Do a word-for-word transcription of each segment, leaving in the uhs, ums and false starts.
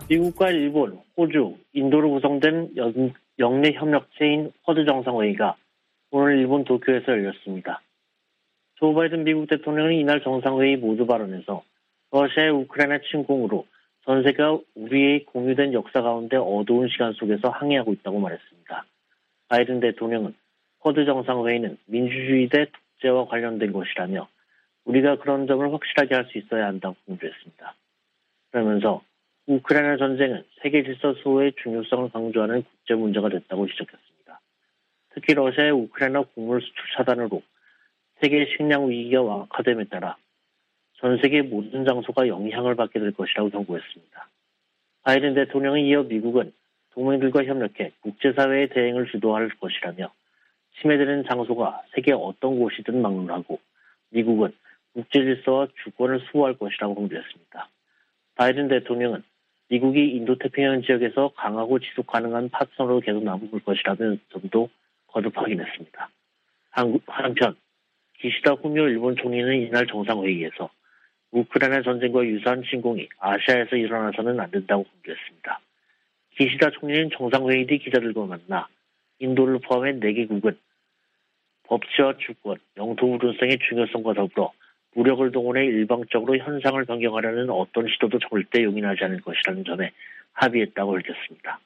미국과 일본, 호주, 인도로 구성된 연, 영내 협력체인 쿼드 정상회의가 오늘 일본 도쿄에서 열렸습니다. 조 바이든 미국 대통령은 이날 정상회의 모두 발언에서 러시아의 우크라이나 침공으로 전 세계가 우리의 공유된 역사 가운데 어두운 시간 속에서 항해하고 있다고 말했습니다. 바이든 대통령은 쿼드 정상회의는 민주주의 대 독재와 관련된 것이라며 우리가 그런 점을 확실하게 할 수 있어야 한다고 강조했습니다. 그러면서 우크라이나 전쟁은 세계 질서 수호의 중요성을 강조하는 국제 문제가 됐다고 지적했습니다. 특히 러시아의 우크라이나 곡물 수출 차단으로 세계 식량 위기가 완화됨에 따라 전 세계 모든 장소가 영향을 받게 될 것이라고 경고했습니다. 바이든 대통령은 이어 미국은 동맹들과 협력해 국제사회의 대응을 주도할 것이라며 침해되는 장소가 세계 어떤 곳이든 막론하고 미국은 국제질서와 주권을 수호할 것이라고 강조했습니다. 바이든 대통령은 미국이 인도태평양 지역에서 강하고 지속 가능한 파트너로 계속 남을 것이라는 점도 거듭 확인했습니다. 한편 기시다 후미오 일본 총리는 이날 정상회의에서 우크라이나 전쟁과 유사한 침공이 아시아에서 일어나서는 안 된다고 강조했습니다. 기시다 총리는 정상회의 뒤 기자들과 만나 인도를 포함해 네 개국은 법치와 주권, 영토 우둔성의 중요성과 더불어 무력을 동원해 일방적으로 현상을 변경하려는 어떤 시도도 절대 용인하지 않을 것이라는 점에 합의했다고 밝혔습니다.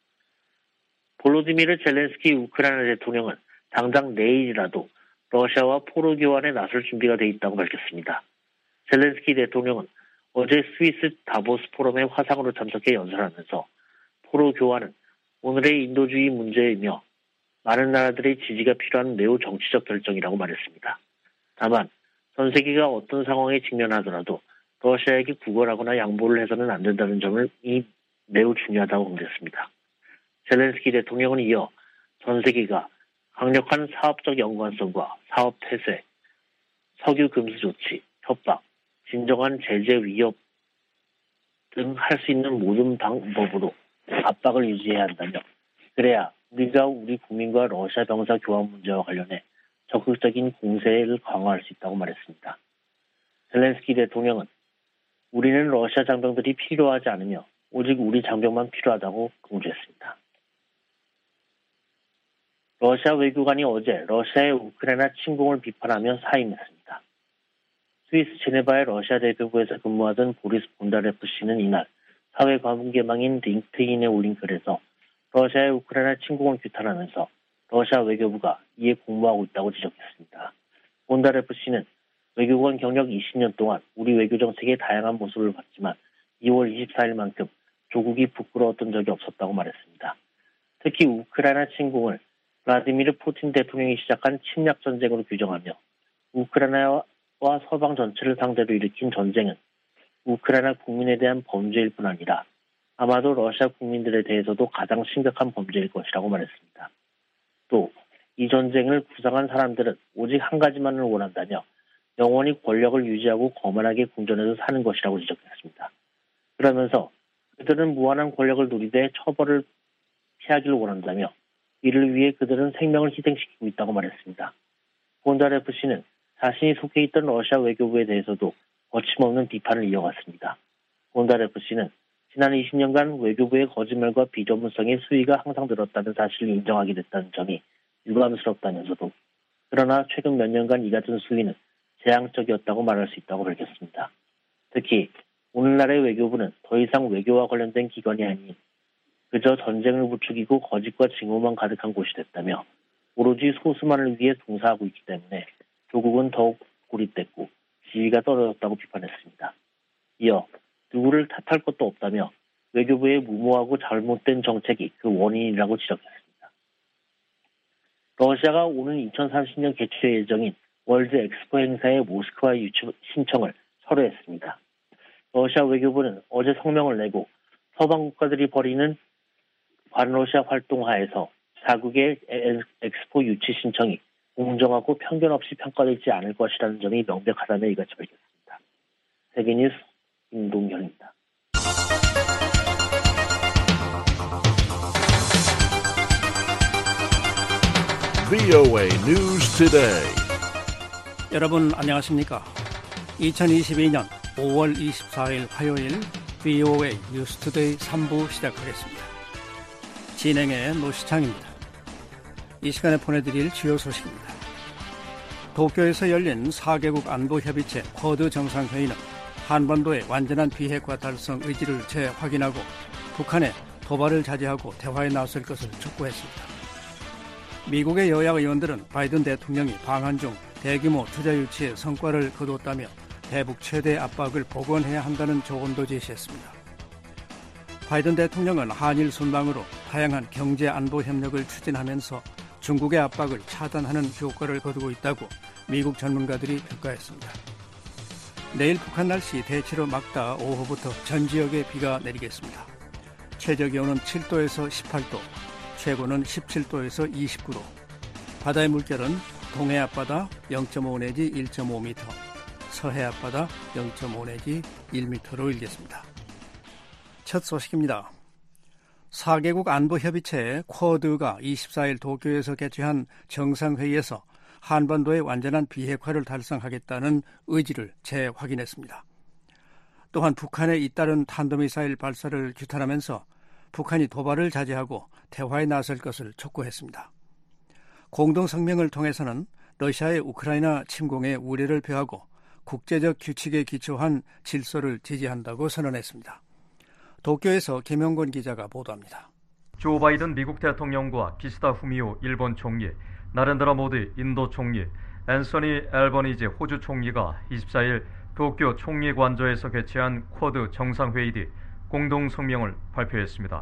볼로디미르 젤렌스키 우크라이나 대통령은 당장 내일이라도 러시아와 포로 교환에 나설 준비가 돼 있다고 밝혔습니다. 젤렌스키 대통령은 어제 스위스 다보스 포럼에 화상으로 참석해 연설하면서 포로 교환은 오늘의 인도주의 문제이며 많은 나라들의 지지가 필요한 매우 정치적 결정이라고 말했습니다. 다만 전 세계가 어떤 상황에 직면하더라도 러시아에게 구걸하거나 양보를 해서는 안 된다는 점을 이 매우 중요하다고 강조했습니다. 젤렌스키 대통령은 이어 전 세계가 강력한 사업적 연관성과 사업 폐쇄, 석유 금수 조치, 협박, 진정한 제재 위협 등 할 수 있는 모든 방법으로 압박을 유지해야 한다며 그래야 우리가 우리 국민과 러시아 병사 교환 문제와 관련해 적극적인 공세를 강화할 수 있다고 말했습니다. 젤렌스키 대통령은 우리는 러시아 장병들이 필요하지 않으며 오직 우리 장병만 필요하다고 강조했습니다. 러시아 외교관이 어제 러시아의 우크라이나 침공을 비판하며 사임했습니다. 스위스 제네바의 러시아 대표부에서 근무하던 보리스 본다레프 씨는 이날 사회관계망인 링크드인에 올린 글에서 러시아의 우크라이나 침공을 규탄하면서 러시아 외교부가 이에 공모하고 있다고 지적했습니다. 본다레프 씨는 외교관 경력 이십 년 동안 우리 외교 정책의 다양한 모습을 봤지만 이월 이십사일만큼 조국이 부끄러웠던 적이 없었다고 말했습니다. 특히 우크라이나 침공을 블라디미르 푸틴 대통령이 시작한 침략 전쟁으로 규정하며 우크라이나와 서방 전체를 상대로 일으킨 전쟁은 우크라이나 국민에 대한 범죄일 뿐 아니라 아마도 러시아 국민들에 대해서도 가장 심각한 범죄일 것이라고 말했습니다. 또 이 전쟁을 구상한 사람들은 오직 한 가지만을 원한다며 영원히 권력을 유지하고 거만하게 궁전에서 사는 것이라고 지적했습니다. 그러면서 그들은 무한한 권력을 누리되 처벌을 피하기를 원한다며 이를 위해 그들은 생명을 희생시키고 있다고 말했습니다. 본다레프 씨는 자신이 속해 있던 러시아 외교부에 대해서도 거침없는 비판을 이어갔습니다. 본다레프 씨는 지난 이십 년간 외교부의 거짓말과 비전문성의 수위가 항상 늘었다는 사실을 인정하게 됐다는 점이 유감스럽다면서도 그러나 최근 몇 년간 이 같은 수위는 재앙적이었다고 말할 수 있다고 밝혔습니다. 특히 오늘날의 외교부는 더 이상 외교와 관련된 기관이 아닌 그저 전쟁을 부추기고 거짓과 징후만 가득한 곳이 됐다며 오로지 소수만을 위해 봉사하고 있기 때문에 조국은 더욱 고립됐고 지위가 떨어졌다고 비판했습니다. 이어 누구를 탓할 것도 없다며 외교부의 무모하고 잘못된 정책이 그 원인이라고 지적했습니다. 러시아가 오는 이천삼십 년 개최 예정인 월드 엑스포 행사의 모스크바 유치 신청을 철회했습니다. 러시아 외교부는 어제 성명을 내고 서방 국가들이 벌이는 반러시아 활동 하에서 자국의 엑스포 유치 신청이 공정하고 편견 없이 평가되지 않을 것이라는 점이 명백하다며 이같이 밝혔습니다. 세계뉴스 임동현입니다. 브이오에이 News Today. 여러분 안녕하십니까? 이천이십이 년 오월 이십사일 화요일 브이오에이 뉴스투데이 삼 부 시작하겠습니다. 진행의 노시창입니다. 이 시간에 보내드릴 주요 소식입니다. 도쿄에서 열린 사 개국 안보협의체 쿼드 정상회의는 한반도의 완전한 비핵화 달성 의지를 재확인하고 북한의 도발을 자제하고 대화에 나설 것을 촉구했습니다. 미국의 여야 의원들은 바이든 대통령이 방한 중 대규모 투자 유치에 성과를 거뒀다며 대북 최대 압박을 복원해야 한다는 조언도 제시했습니다. 바이든 대통령은 한일 순방으로 다양한 경제 안보 협력을 추진하면서 중국의 압박을 차단하는 효과를 거두고 있다고 미국 전문가들이 평가했습니다. 내일 북한 날씨 대체로 맑다 오후부터 전 지역에 비가 내리겠습니다. 최저 기온은 칠 도에서 십팔 도, 최고는 십칠 도에서 이십구 도. 바다의 물결은 동해 앞바다 영 점 오 내지 일 점 오 미터, 서해 앞바다 영 점 오 내지 일 미터로 일겠습니다. 첫 소식입니다. 사 개국 안보협의체 쿼드가 이십사 일 도쿄에서 개최한 정상회의에서 한반도의 완전한 비핵화를 달성하겠다는 의지를 재확인했습니다. 또한 북한의 잇따른 탄도미사일 발사를 규탄하면서 북한이 도발을 자제하고 대화에 나설 것을 촉구했습니다. 공동성명을 통해서는 러시아의 우크라이나 침공에 우려를 표하고 국제적 규칙에 기초한 질서를 지지한다고 선언했습니다. 도쿄에서 김영권 기자가 보도합니다. 조 바이든 미국 대통령과 기시다 후미오 일본 총리, 나렌드라 모디 인도 총리, 앤서니 앨버니지 호주 총리가 이십사 일 도쿄 총리관저에서 개최한 쿼드 정상회의 뒤 공동성명을 발표했습니다.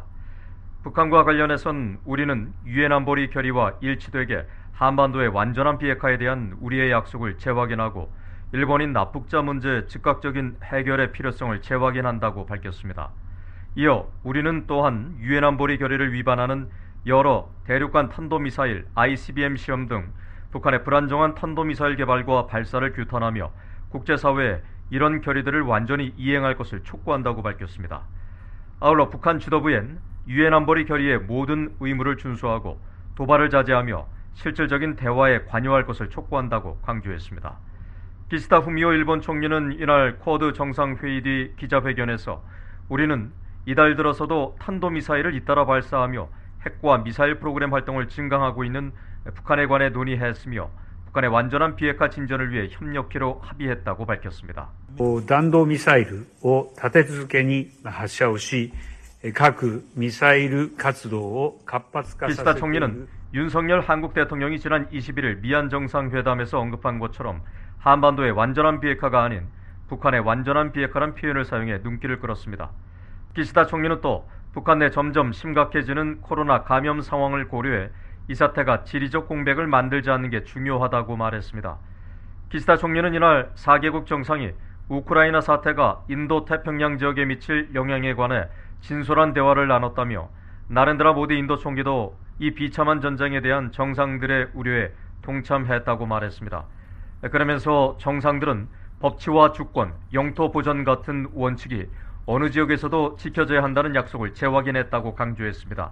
북한과 관련해선 우리는 유엔 안보리 결의와 일치되게 한반도의 완전한 비핵화에 대한 우리의 약속을 재확인하고 일본인 납북자 문제 즉각적인 해결의 필요성을 재확인한다고 밝혔습니다. 이어 우리는 또한 유엔 안보리 결의를 위반하는 여러 대륙간 탄도미사일 아이씨비엠 시험 등 북한의 불안정한 탄도미사일 개발과 발사를 규탄하며 국제사회에 이런 결의들을 완전히 이행할 것을 촉구한다고 밝혔습니다. 아울러 북한 지도부엔 유엔 안보리 결의의 모든 의무를 준수하고 도발을 자제하며 실질적인 대화에 관여할 것을 촉구한다고 강조했습니다. 기시다 후미오 일본 총리는 이날 쿼드 정상회의 뒤 기자회견에서 우리는 이달 들어서도 탄도미사일을 잇따라 발사하며 핵과 미사일 프로그램 활동을 증강하고 있는 북한에 관해 논의했으며 북한의 완전한 비핵화 진전을 위해 협력키로 합의했다고 밝혔습니다. 단도미사일을立て続けに発射をし각 미사일活動を活発化させている 기시다 총리는 윤석열 한국 대통령이 지난 이십일 일 미얀 정상회담에서 언급한 것처럼 한반도의 완전한 비핵화가 아닌 북한의 완전한 비핵화란 표현을 사용해 눈길을 끌었습니다. 기시다 총리는 또 북한 내 점점 심각해지는 코로나 감염 상황을 고려해 이 사태가 지리적 공백을 만들지 않는 게 중요하다고 말했습니다. 기시다 총리는 이날 사 개국 정상이 우크라이나 사태가 인도 태평양 지역에 미칠 영향에 관해 진솔한 대화를 나눴다며 나렌드라 모디 인도 총리도 이 비참한 전쟁에 대한 정상들의 우려에 동참했다고 말했습니다. 그러면서 정상들은 법치와 주권, 영토 보전 같은 원칙이 어느 지역에서도 지켜져야 한다는 약속을 재확인했다고 강조했습니다.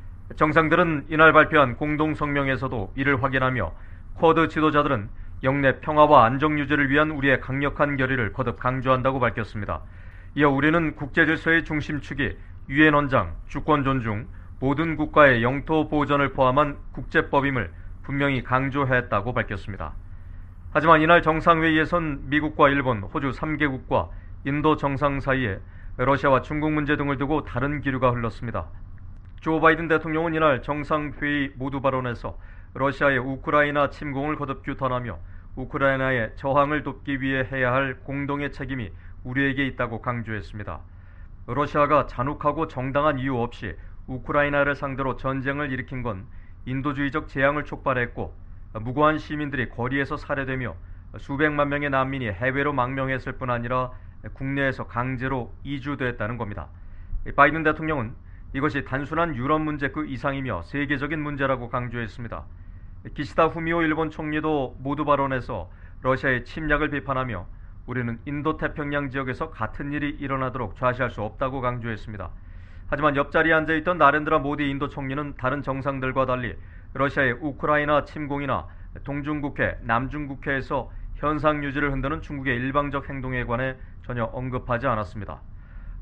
정상들은 이날 발표한 공동성명에서도 이를 확인하며 쿼드 지도자들은 영내 평화와 안정 유지를 위한 우리의 강력한 결의를 거듭 강조한다고 밝혔습니다. 이어 우리는 국제질서의 중심축이 유엔 원장, 주권 존중, 모든 국가의 영토 보전을 포함한 국제법임을 분명히 강조했다고 밝혔습니다. 하지만 이날 정상회의에선 미국과 일본, 호주 삼 개국과 인도 정상 사이에 러시아와 중국 문제 등을 두고 다른 기류가 흘렀습니다. 조 바이든 대통령은 이날 정상회의 모두 발언에서 러시아의 우크라이나 침공을 거듭 규탄하며 우크라이나의 저항을 돕기 위해 해야 할 공동의 책임이 우리에게 있다고 강조했습니다. 러시아가 잔혹하고 정당한 이유 없이 우크라이나를 상대로 전쟁을 일으킨 건 인도주의적 재앙을 촉발했고 무고한 시민들이 거리에서 살해되며 수백만 명의 난민이 해외로 망명했을 뿐 아니라 국내에서 강제로 이주됐다는 겁니다. 바이든 대통령은 이것이 단순한 유럽 문제 그 이상이며 세계적인 문제라고 강조했습니다. 기시다 후미오 일본 총리도 모두 발언에서 러시아의 침략을 비판하며 우리는 인도태평양 지역에서 같은 일이 일어나도록 좌시할 수 없다고 강조했습니다. 하지만 옆자리에 앉아있던 나렌드라 모디 인도 총리는 다른 정상들과 달리 러시아의 우크라이나 침공이나 동중국해, 남중국해에서 현상 유지를 흔드는 중국의 일방적 행동에 관해 전혀 언급하지 않았습니다.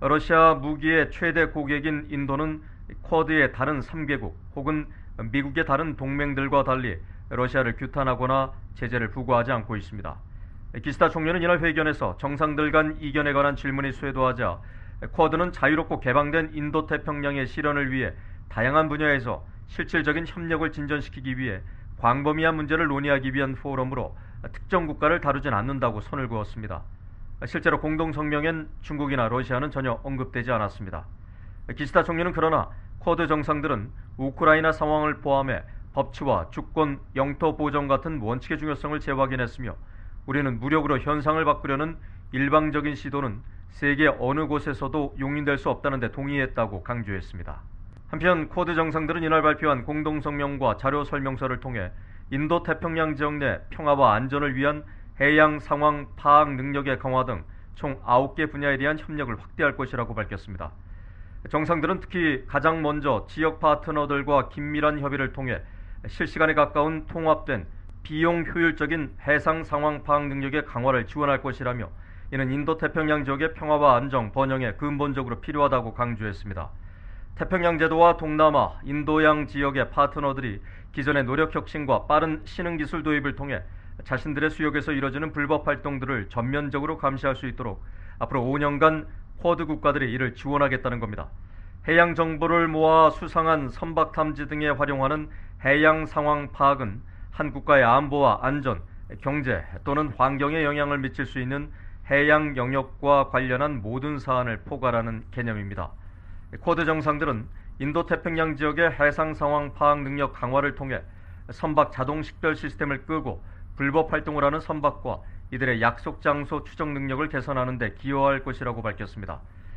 러시아 무기의 최대 고객인 인도는 쿼드의 다른 삼 개국 혹은 미국의 다른 동맹들과 달리 러시아를 규탄하거나 제재를 부과하지 않고 있습니다. 기시다 총리는 이날 회견에서 정상들 간 이견에 관한 질문이 쇄도하자 쿼드는 자유롭고 개방된 인도태평양의 실현을 위해 다양한 분야에서 실질적인 협력을 진전시키기 위해 광범위한 문제를 논의하기 위한 포럼으로 특정 국가를 다루진 않는다고 선을 그었습니다. 실제로 공동성명엔 중국이나 러시아는 전혀 언급되지 않았습니다. 기시다 총리는 그러나 쿼드 정상들은 우크라이나 상황을 포함해 법치와 주권, 영토 보전 같은 원칙의 중요성을 재확인했으며 우리는 무력으로 현상을 바꾸려는 일방적인 시도는 세계 어느 곳에서도 용인될 수 없다는 데 동의했다고 강조했습니다. 한편 쿼드 정상들은 이날 발표한 공동성명과 자료 설명서를 통해 인도태평양 지역 내 평화와 안전을 위한 해양 상황 파악 능력의 강화 등 총 아홉 개 분야에 대한 협력을 확대할 것이라고 밝혔습니다. 정상들은 특히 가장 먼저 지역 파트너들과 긴밀한 협의를 통해 실시간에 가까운 통합된 비용 효율적인 해상 상황 파악 능력의 강화를 지원할 것이라며 이는 인도태평양 지역의 평화와 안정, 번영에 근본적으로 필요하다고 강조했습니다. 태평양 제도와 동남아, 인도양 지역의 파트너들이 기존의 노력 혁신과 빠른 신흥기술 도입을 통해 자신들의 수역에서 이뤄지는 불법 활동들을 전면적으로 감시할 수 있도록 앞으로 오 년간 쿼드 국가들이 이를 지원하겠다는 겁니다. 해양 정보를 모아 수상한 선박 탐지 등에 활용하는 해양 상황 파악은 한 국가의 안보와 안전, 경제 또는 환경에 영향을 미칠 수 있는 해양 영역과 관련한 모든 사안을 포괄하는 개념입니다. 쿼드 정상들은 인도태평양 지역의 해상 상황 파악 능력 강화를 통해 선박 자동 식별 시스템을 끄고 불법 활동을 하는 선박과 이들의 약속 장소 추적 능력을 개선하는 데 기여할 것이라고 밝혔습니다.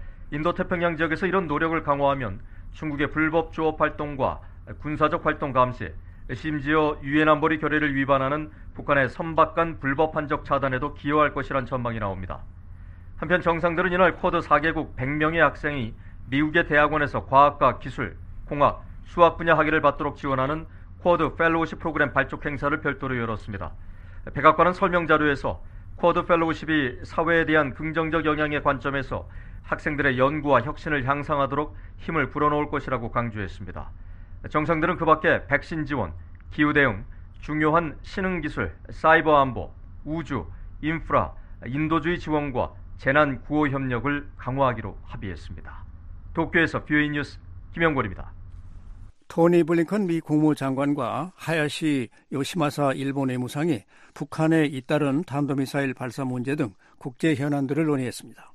인도태평양 지역에서 이런 노력을 강화하면 중국의 불법 조업 활동과 군사적 활동 감시, 심지어 유엔 안보리 결의를 위반하는 북한의 선박 간 불법 한적 차단에도 기여할 것이란 전망이 나옵니다. 한편 정상들은 이날 쿼드 사 개국 백 명의 학생이 미국의 대학원에서 과학과 기술, 공학, 수학 분야 학위를 받도록 지원하는 쿼드 펠로우십 프로그램 발족 행사를 별도로 열었습니다. 백악관은 설명 자료에서 쿼드 펠로우십이 사회에 대한 긍정적 영향의 관점에서 학생들의 연구와 혁신을 향상하도록 힘을 불어넣을 것이라고 강조했습니다. 정상들은 그 밖에 백신 지원, 기후 대응, 중요한 신흥기술, 사이버 안보, 우주, 인프라, 인도주의 지원과 재난 구호 협력을 강화하기로 합의했습니다. 도쿄에서 뷰이 뉴스 김영권입니다. 토니 블링컨 미 국무장관과 하야시 요시마사 일본 외무상이 북한에 잇따른 탄도미사일 발사 문제 등 국제 현안들을 논의했습니다.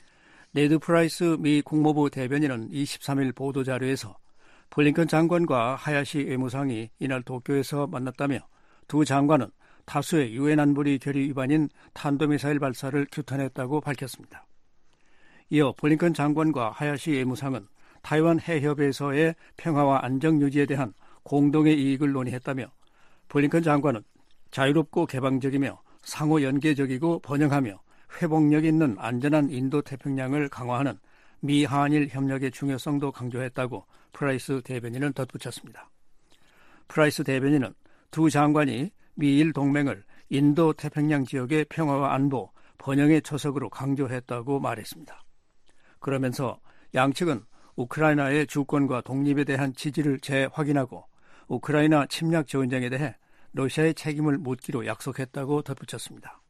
네드 프라이스 미 국무부 대변인은 이십삼 일 보도자료에서 블링컨 장관과 하야시 외무상이 이날 도쿄에서 만났다며 두 장관은 다수의 유엔 안보리 결의 위반인 탄도미사일 발사를 규탄했다고 밝혔습니다. 이어 블링컨 장관과 하야시 외무상은 타이완 해협에서의 평화와 안정 유지에 대한 공동의 이익을 논의했다며 블링컨 장관은 자유롭고 개방적이며 상호 연계적이고 번영하며 회복력 있는 안전한 인도태평양을 강화하는 미한일 협력의 중요성도 강조했다고 프라이스 대변인은 덧붙였습니다. 프라이스 대변인은 두 장관이 미일 동맹을 인도태평양 지역의 평화와 안보, 번영의 초석으로 강조했다고 말했습니다. 그러면서 양측은 우크라이나의 주권과 독립에 대한 지지를 재확인하고 우크라이나 침략 전쟁에 대해 러시아의 책임을 묻기로 약속했다고 덧붙였습니다.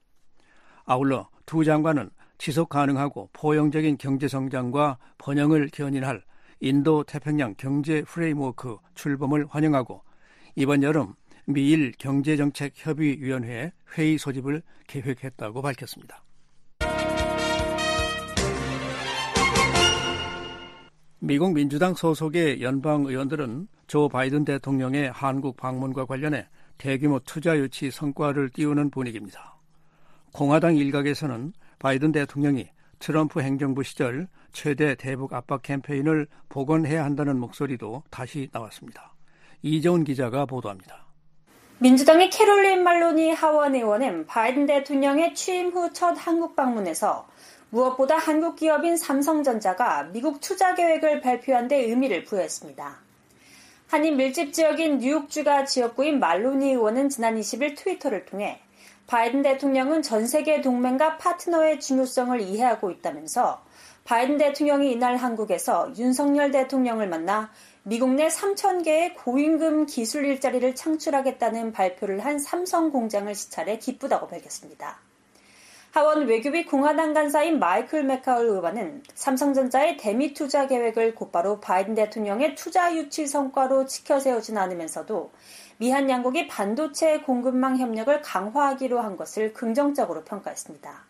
아울러 두 장관은 지속 가능하고 포용적인 경제성장과 번영을 견인할 인도-태평양 경제 프레임워크 출범을 환영하고 이번 여름 미일 경제정책협의위원회 회의 소집을 계획했다고 밝혔습니다. 미국 민주당 소속의 연방 의원들은 조 바이든 대통령의 한국 방문과 관련해 대규모 투자 유치 성과를 띄우는 분위기입니다. 공화당 일각에서는 바이든 대통령이 트럼프 행정부 시절 최대 대북 압박 캠페인을 복원해야 한다는 목소리도 다시 나왔습니다. 이재훈 기자가 보도합니다. 민주당의 캐롤린 말로니 하원 의원은 바이든 대통령의 취임 후 첫 한국 방문에서 무엇보다 한국 기업인 삼성전자가 미국 투자 계획을 발표한 데 의미를 부여했습니다. 한인 밀집 지역인 뉴욕주가 지역구인 말로니 의원은 지난 이십 일 트위터를 통해 바이든 대통령은 전 세계 동맹과 파트너의 중요성을 이해하고 있다면서 바이든 대통령이 이날 한국에서 윤석열 대통령을 만나 미국 내 삼천 개의 고임금 기술 일자리를 창출하겠다는 발표를 한 삼성 공장을 시찰해 기쁘다고 밝혔습니다. 하원 외교비 공화당 간사인 마이클 맥카울 의원은 삼성전자의 대미 투자 계획을 곧바로 바이든 대통령의 투자 유치 성과로 치켜세우진 않으면서도 미한 양국이 반도체 공급망 협력을 강화하기로 한 것을 긍정적으로 평가했습니다.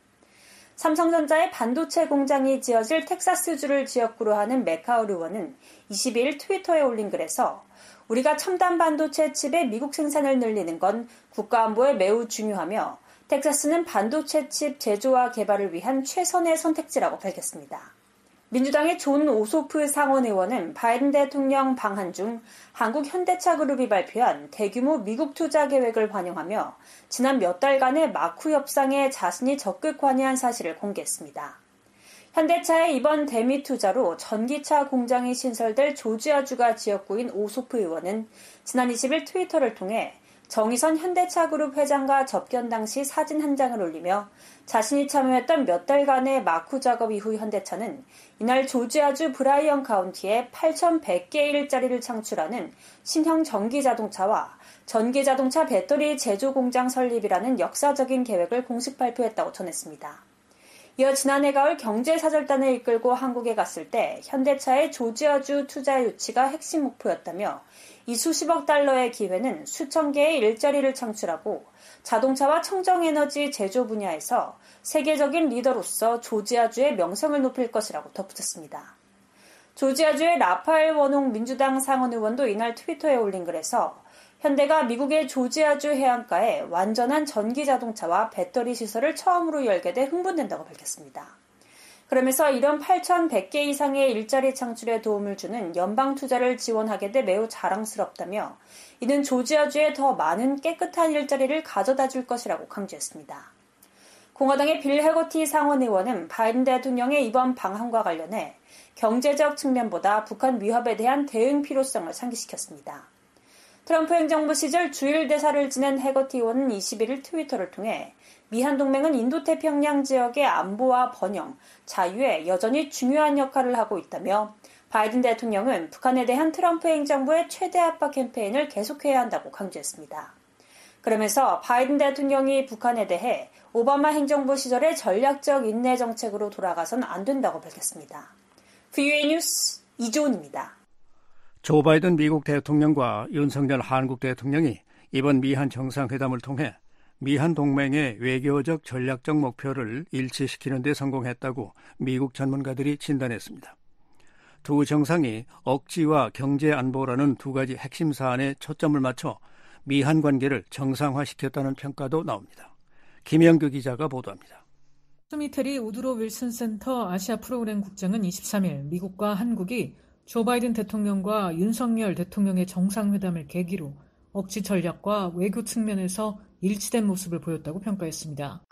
삼성전자의 반도체 공장이 지어질 텍사스주를 지역구로 하는 맥카울 의원은 이십이일 트위터에 올린 글에서 우리가 첨단 반도체 칩의 미국 생산을 늘리는 건 국가안보에 매우 중요하며 텍사스는 반도체 칩 제조와 개발을 위한 최선의 선택지라고 밝혔습니다. 민주당의 존 오소프 상원 의원은 바이든 대통령 방한 중 한국 현대차 그룹이 발표한 대규모 미국 투자 계획을 환영하며 지난 몇 달간의 마쿠 협상에 자신이 적극 관여한 사실을 공개했습니다. 현대차의 이번 대미 투자로 전기차 공장이 신설될 조지아주가 지역구인 오소프 의원은 지난 이십일 트위터를 통해 정의선 현대차 그룹 회장과 접견 당시 사진 한 장을 올리며 자신이 참여했던 몇 달간의 마쿠 작업 이후 현대차는 이날 조지아주 브라이언 카운티에 팔천백 개의 일자리를 창출하는 신형 전기자동차와 전기자동차 배터리 제조 공장 설립이라는 역사적인 계획을 공식 발표했다고 전했습니다. 이어 지난해 가을 경제사절단을 이끌고 한국에 갔을 때 현대차의 조지아주 투자 유치가 핵심 목표였다며 이 수십억 달러의 기회는 수천 개의 일자리를 창출하고 자동차와 청정에너지 제조 분야에서 세계적인 리더로서 조지아주의 명성을 높일 것이라고 덧붙였습니다. 조지아주의 라파엘 원홍 민주당 상원 의원도 이날 트위터에 올린 글에서 현대가 미국의 조지아주 해안가에 완전한 전기자동차와 배터리 시설을 처음으로 열게 돼 흥분된다고 밝혔습니다. 그러면서 이런 팔천백 개 이상의 일자리 창출에 도움을 주는 연방 투자를 지원하게 돼 매우 자랑스럽다며 이는 조지아주에 더 많은 깨끗한 일자리를 가져다 줄 것이라고 강조했습니다. 공화당의 빌 해거티 상원 의원은 바이든 대통령의 이번 방한과 관련해 경제적 측면보다 북한 위협에 대한 대응 필요성을 상기시켰습니다. 트럼프 행정부 시절 주일 대사를 지낸 해거티 의원은 이십일일 트위터를 통해 미한 동맹은 인도태평양 지역의 안보와 번영, 자유에 여전히 중요한 역할을 하고 있다며 바이든 대통령은 북한에 대한 트럼프 행정부의 최대 압박 캠페인을 계속해야 한다고 강조했습니다. 그러면서 바이든 대통령이 북한에 대해 오바마 행정부 시절의 전략적 인내 정책으로 돌아가선 안 된다고 밝혔습니다. 브이오에이 뉴스 이조은입니다. 조 바이든 미국 대통령과 윤석열 한국 대통령이 이번 미한 정상회담을 통해 미한 동맹의 외교적 전략적 목표를 일치시키는 데 성공했다고 미국 전문가들이 진단했습니다. 두 정상이 억지와 경제 안보라는 두 가지 핵심 사안에 초점을 맞춰 미한 관계를 정상화시켰다는 평가도 나옵니다. 김영규 기자가 보도합니다. 스미테리 우드로 윌슨 센터 아시아 프로그램 국장은 이십삼일 미국과 한국이 조 바이든 대통령과 윤석열 대통령의 정상회담을 계기로 억지 전략과 외교 측면에서 일치된 모습을 보였다고 평가했습니다.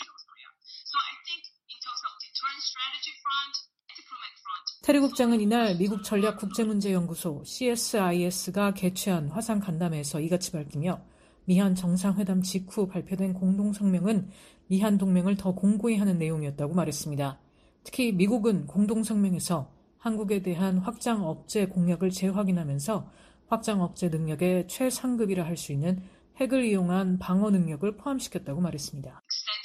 테리 국장은 이날 미국 전략국제문제연구소 씨에스아이에스가 개최한 화상 간담회에서 이같이 밝히며 미한 정상회담 직후 발표된 공동성명은 미한 동맹을 더 공고히 하는 내용이었다고 말했습니다. 특히 미국은 공동성명에서 한국에 대한 확장 억제 공약을 재확인하면서 확장 억제 능력의 최상급이라 할 수 있는 핵을 이용한 방어 능력을 포함시켰다고 말했습니다.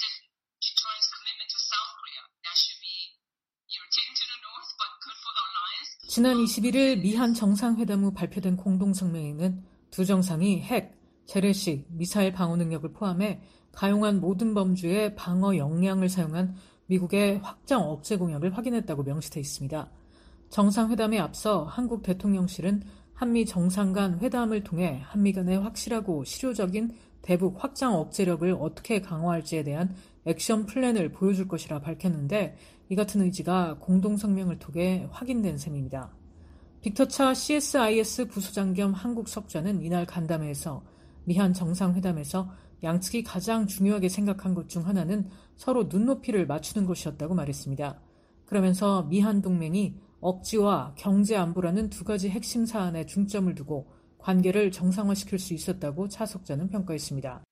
지난 이십일일 미한 정상회담 후 발표된 공동성명에는 두 정상이 핵, 재래식, 미사일 방어 능력을 포함해 가용한 모든 범주의 방어 역량을 사용한 미국의 확장 억제 공약을 확인했다고 명시돼 있습니다. 정상회담에 앞서 한국 대통령실은 한미 정상 간 회담을 통해 한미 간의 확실하고 실효적인 대북 확장 억제력을 어떻게 강화할지에 대한 액션 플랜을 보여줄 것이라 밝혔는데 이 같은 의지가 공동성명을 통해 확인된 셈입니다. 빅터차 씨에스아이에스 부소장 겸 한국 석좌는 이날 간담회에서 미한 정상회담에서 양측이 가장 중요하게 생각한 것 중 하나는 서로 눈높이를 맞추는 것이었다고 말했습니다. 그러면서 미한 동맹이 억지와 경제 안보라는 두 가지 핵심 사안에 중점을 두고 관계를 정상화시킬 수 있었다고 차 석자는 평가했습니다.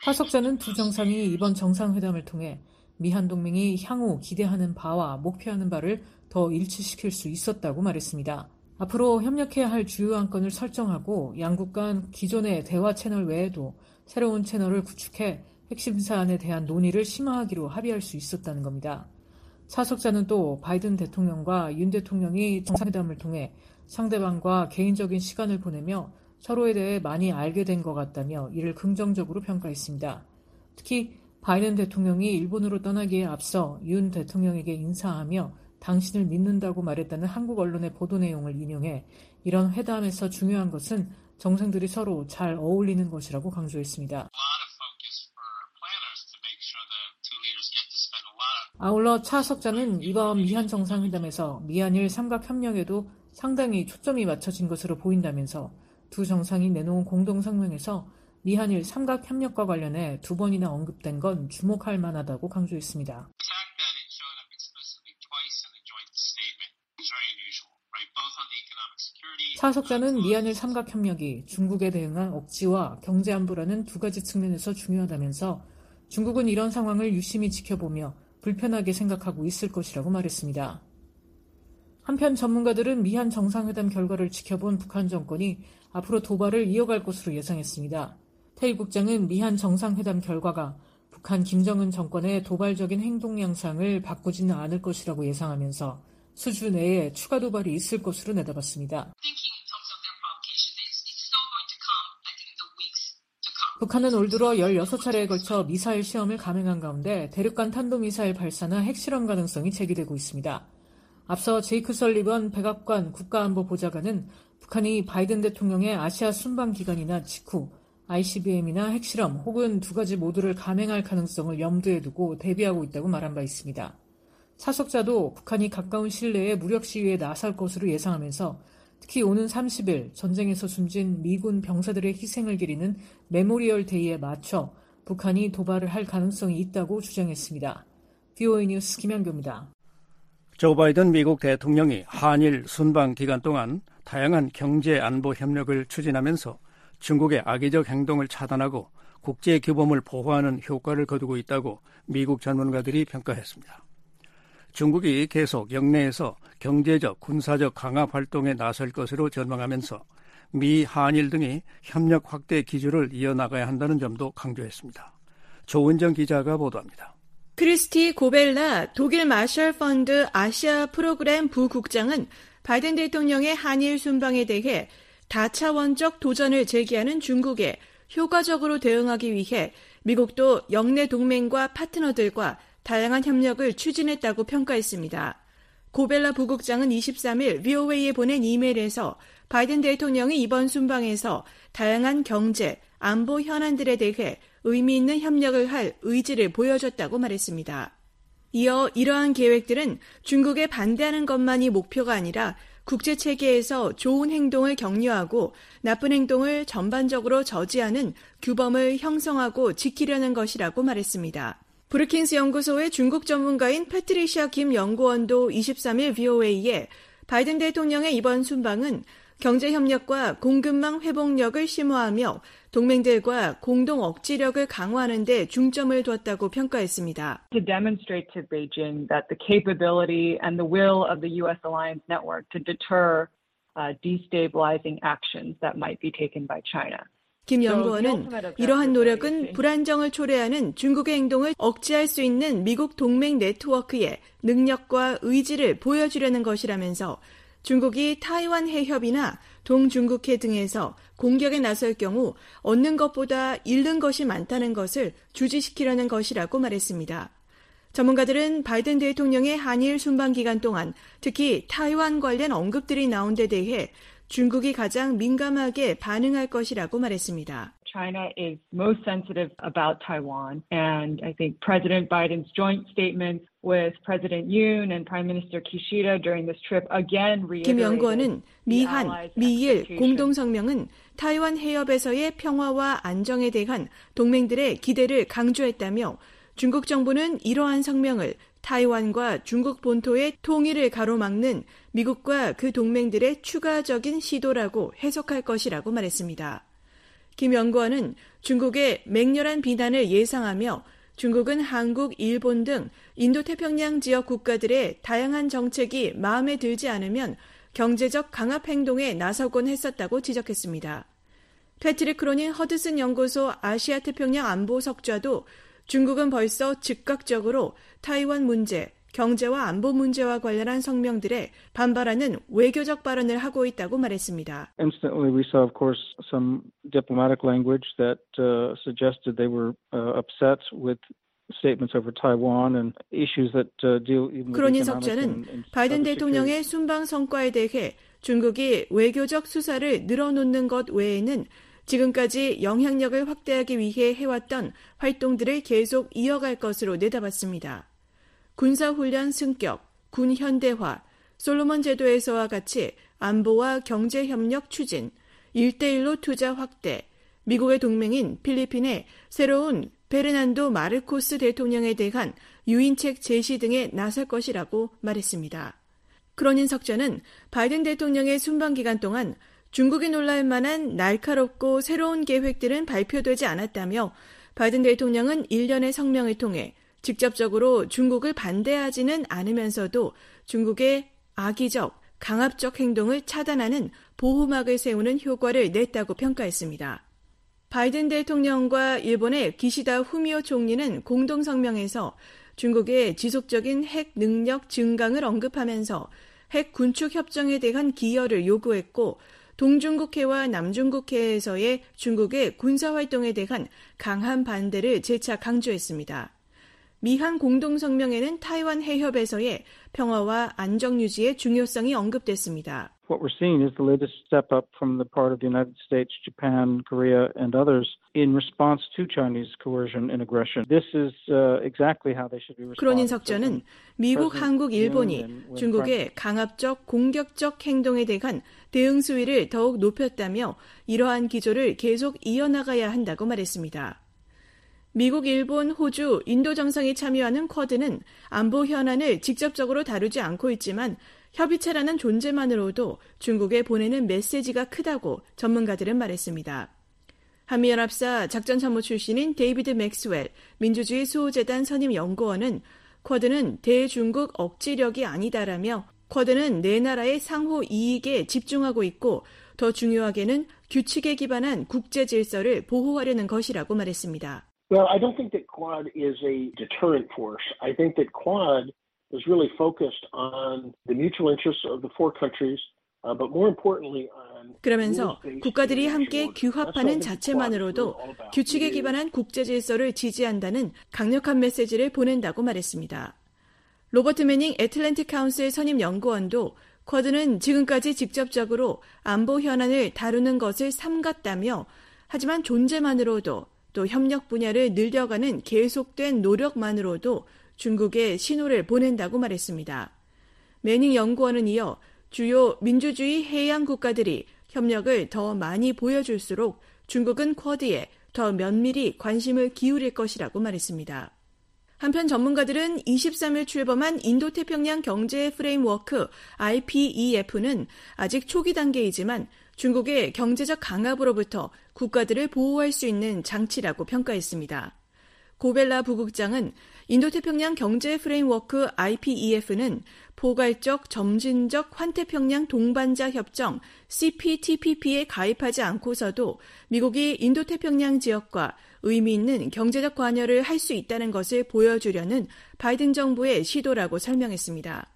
차석자는 두 정상이 이번 정상회담을 통해 미한 동맹이 향후 기대하는 바와 목표하는 바를 더 일치시킬 수 있었다고 말했습니다. 앞으로 협력해야 할 주요 안건을 설정하고 양국 간 기존의 대화 채널 외에도 새로운 채널을 구축해 핵심 사안에 대한 논의를 심화하기로 합의할 수 있었다는 겁니다. 차석자는 또 바이든 대통령과 윤 대통령이 정상회담을 통해 상대방과 개인적인 시간을 보내며 서로에 대해 많이 알게 된 것 같다며 이를 긍정적으로 평가했습니다. 특히 바이든 대통령이 일본으로 떠나기에 앞서 윤 대통령에게 인사하며 당신을 믿는다고 말했다는 한국 언론의 보도 내용을 인용해 이런 회담에서 중요한 것은 정상들이 서로 잘 어울리는 것이라고 강조했습니다. 아울러 차석자는 이번 미한 정상회담에서 미한일 삼각협력에도 상당히 초점이 맞춰진 것으로 보인다면서 두 정상이 내놓은 공동성명에서 미한일 삼각협력과 관련해 두 번이나 언급된 건 주목할 만하다고 강조했습니다. 차석자는 미한일 삼각협력이 중국에 대응한 억지와 경제안보라는 두 가지 측면에서 중요하다면서 중국은 이런 상황을 유심히 지켜보며 불편하게 생각하고 있을 것이라고 말했습니다. 한편 전문가들은 미한 정상회담 결과를 지켜본 북한 정권이 앞으로 도발을 이어갈 것으로 예상했습니다. 태일 국장은 미한 정상회담 결과가 북한 김정은 정권의 도발적인 행동 양상을 바꾸지는 않을 것이라고 예상하면서 수주 내에 추가 도발이 있을 것으로 내다봤습니다. 북한은 올 들어 열여섯 차례에 걸쳐 미사일 시험을 감행한 가운데 대륙간 탄도미사일 발사나 핵실험 가능성이 제기되고 있습니다. 앞서 제이크 설리번 백악관 국가안보보좌관은 북한이 바이든 대통령의 아시아 순방 기간이나 직후 아이씨비엠이나 핵실험 혹은 두 가지 모두를 감행할 가능성을 염두에 두고 대비하고 있다고 말한 바 있습니다. 차석자도 북한이 가까운 시일 내에 무력 시위에 나설 것으로 예상하면서 특히 오는 삼십 일 전쟁에서 숨진 미군 병사들의 희생을 기리는 메모리얼 데이에 맞춰 북한이 도발을 할 가능성이 있다고 주장했습니다. 브이오에이 뉴스 김현교입니다. 조 바이든 미국 대통령이 한일 순방 기간 동안 다양한 경제 안보 협력을 추진하면서 중국의 악의적 행동을 차단하고 국제 규범을 보호하는 효과를 거두고 있다고 미국 전문가들이 평가했습니다. 중국이 계속 영내에서 경제적, 군사적 강화 활동에 나설 것으로 전망하면서 미, 한일 등이 협력 확대 기조를 이어나가야 한다는 점도 강조했습니다. 조은정 기자가 보도합니다. 크리스티 고벨라 독일 마셜 펀드 아시아 프로그램 부국장은 바이든 대통령의 한일 순방에 대해 다차원적 도전을 제기하는 중국에 효과적으로 대응하기 위해 미국도 영내 동맹과 파트너들과 다양한 협력을 추진했다고 평가했습니다. 고벨라 부국장은 이십삼 일 브이오에이에 보낸 이메일에서 바이든 대통령이 이번 순방에서 다양한 경제, 안보 현안들에 대해 의미 있는 협력을 할 의지를 보여줬다고 말했습니다. 이어 이러한 계획들은 중국에 반대하는 것만이 목표가 아니라 국제체계에서 좋은 행동을 격려하고 나쁜 행동을 전반적으로 저지하는 규범을 형성하고 지키려는 것이라고 말했습니다. 브루킹스 연구소의 중국 전문가인 패트리샤 김 연구원도 이십삼 일 브이오에이에 바이든 대통령의 이번 순방은 경제협력과 공급망 회복력을 심화하며 동맹들과 공동 억지력을 강화하는 데 중점을 두었다고 평가했습니다. To demonstrate to Beijing that the capability and the will of the U S alliance network to deter uh, destabilizing actions that might be taken by China. 김 연구원은 이러한 노력은 불안정을 초래하는 중국의 행동을 억제할 수 있는 미국 동맹 네트워크의 능력과 의지를 보여주려는 것이라면서 중국이 타이완 해협이나 동중국해 등에서 공격에 나설 경우 얻는 것보다 잃는 것이 많다는 것을 주지시키려는 것이라고 말했습니다. 전문가들은 바이든 대통령의 한일 순방 기간 동안 특히 타이완 관련 언급들이 나온 데 대해 중국이 가장 민감하게 반응할 것이라고 말했습니다. China is most sensitive about Taiwan, and I think President Biden's joint statements with President Yoon and Prime Minister Kishida during this trip again reiterated. 김 연구원은 미한, 미일 공동성명은 타이완 해협에서의 평화와 안정에 대한 동맹들의 기대를 강조했다며 중국 정부는 이러한 성명을 타이완과 중국 본토의 통일을 가로막는 미국과 그 동맹들의 추가적인 시도라고 해석할 것이라고 말했습니다. 김 연구원은 중국의 맹렬한 비난을 예상하며 중국은 한국, 일본 등 인도태평양 지역 국가들의 다양한 정책이 마음에 들지 않으면 경제적 강압 행동에 나서곤 했었다고 지적했습니다. 패트릭 크로닌 허드슨 연구소 아시아태평양 안보석좌도 중국은 벌써 즉각적으로 타이완 문제, 경제와 안보 문제와 관련한 성명들에 반발하는 외교적 발언을 하고 있다고 말했습니다. Instantly we saw of course some diplomatic language that uh, suggested they were uh, upset with statements over Taiwan and issues that uh, deal even with 크로닌 economic 석자는 and, and 바이든 대통령의 순방 성과에 대해 중국이 외교적 수사를 늘어놓는 것 외에는 지금까지 영향력을 확대하기 위해 해왔던 활동들을 계속 이어갈 것으로 내다봤습니다. 군사훈련 승격, 군 현대화, 솔로몬 제도에서와 같이 안보와 경제협력 추진, 일대일로 투자 확대, 미국의 동맹인 필리핀의 새로운 베르난도 마르코스 대통령에 대한 유인책 제시 등에 나설 것이라고 말했습니다. 크로닌 석자는 바이든 대통령의 순방 기간 동안 중국이 놀랄 만한 날카롭고 새로운 계획들은 발표되지 않았다며 바이든 대통령은 일련의 성명을 통해 직접적으로 중국을 반대하지는 않으면서도 중국의 악의적, 강압적 행동을 차단하는 보호막을 세우는 효과를 냈다고 평가했습니다. 바이든 대통령과 일본의 기시다 후미오 총리는 공동성명에서 중국의 지속적인 핵 능력 증강을 언급하면서 핵 군축 협정에 대한 기여를 요구했고 동중국해와 남중국해에서의 중국의 군사활동에 대한 강한 반대를 재차 강조했습니다. 미한 공동성명에는 타이완 해협에서의 평화와 안정 유지의 중요성이 언급됐습니다. What we're seeing is the latest step up from the part of the United States, Japan, Korea, and others in response to Chinese coercion and aggression. This is uh, exactly how they should be responding. 크로닌 석자는 미국, 한국, 일본이 중국의 강압적, 공격적 행동에 대한 대응 수위를 더욱 높였다며 이러한 기조를 계속 이어나가야 한다고 말했습니다. 미국, 일본, 호주, 인도 정상이 참여하는 쿼드는 안보 현안을 직접적으로 다루지 않고 있지만 협의체라는 존재만으로도 중국에 보내는 메시지가 크다고 전문가들은 말했습니다. 한미연합사 작전참모 출신인 데이비드 맥스웰 민주주의 수호재단 선임 연구원은 쿼드는 대중국 억지력이 아니다라며 쿼드는 네 나라의 상호 이익에 집중하고 있고 더 중요하게는 규칙에 기반한 국제 질서를 보호하려는 것이라고 말했습니다. Well, I don't think that Quad is a deterrent force. I think that Quad is really focused on the mutual interests of the four countries, uh, but more importantly on 그러면서 국가들이 함께 규합하는 자체만으로도 규칙에 기반한 국제 질서를 지지한다는 강력한 메시지를 보낸다고 말했습니다. 로버트 매닝 애틀랜틱 카운슬 선임 연구원도 쿼드는 지금까지 직접적으로 안보 현안을 다루는 것을 삼갔다며 하지만 존재만으로도 또 협력 분야를 늘려가는 계속된 노력만으로도 중국에 신호를 보낸다고 말했습니다. 매닝 연구원은 이어 주요 민주주의 해양 국가들이 협력을 더 많이 보여줄수록 중국은 쿼드에 더 면밀히 관심을 기울일 것이라고 말했습니다. 한편 전문가들은 이십삼 일 출범한 인도태평양 경제 프레임워크 아이피이에프는 아직 초기 단계이지만 중국의 경제적 강압으로부터 국가들을 보호할 수 있는 장치라고 평가했습니다. 고벨라 부국장은 인도태평양 경제 프레임워크 아이피이에프는 포괄적 점진적 환태평양 동반자 협정 씨피티피피에 가입하지 않고서도 미국이 인도태평양 지역과 의미 있는 경제적 관여를 할 수 있다는 것을 보여주려는 바이든 정부의 시도라고 설명했습니다.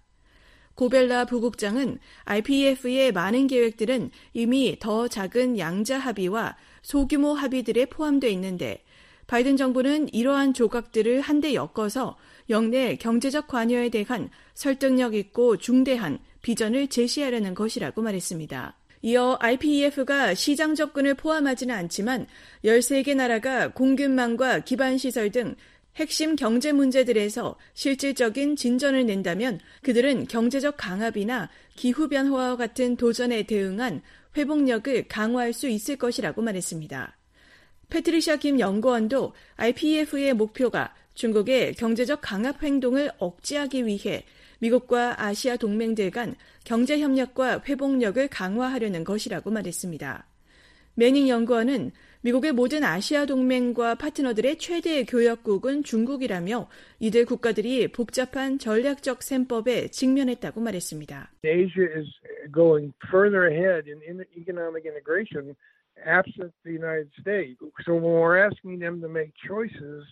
고벨라 부국장은 아이피이에프의 많은 계획들은 이미 더 작은 양자 합의와 소규모 합의들에 포함되어 있는데 바이든 정부는 이러한 조각들을 한데 엮어서 영내 경제적 관여에 대한 설득력 있고 중대한 비전을 제시하려는 것이라고 말했습니다. 이어 아이피이에프가 시장 접근을 포함하지는 않지만 열세 개 나라가 공급망과 기반시설 등 핵심 경제 문제들에서 실질적인 진전을 낸다면 그들은 경제적 강압이나 기후변화와 같은 도전에 대응한 회복력을 강화할 수 있을 것이라고 말했습니다. 패트리샤 김 연구원도 아이피이에프의 목표가 중국의 경제적 강압 행동을 억제하기 위해 미국과 아시아 동맹들 간 경제협력과 회복력을 강화하려는 것이라고 말했습니다. 매닝 연구원은 미국의 모든 아시아 동맹과 파트너들의 최대 교역국은 중국이라며 이들 국가들이 복잡한 전략적 셈법에 직면했다고 말했습니다. Asia is going further ahead in economic integration absent the United States. So when we're asking them to make choices,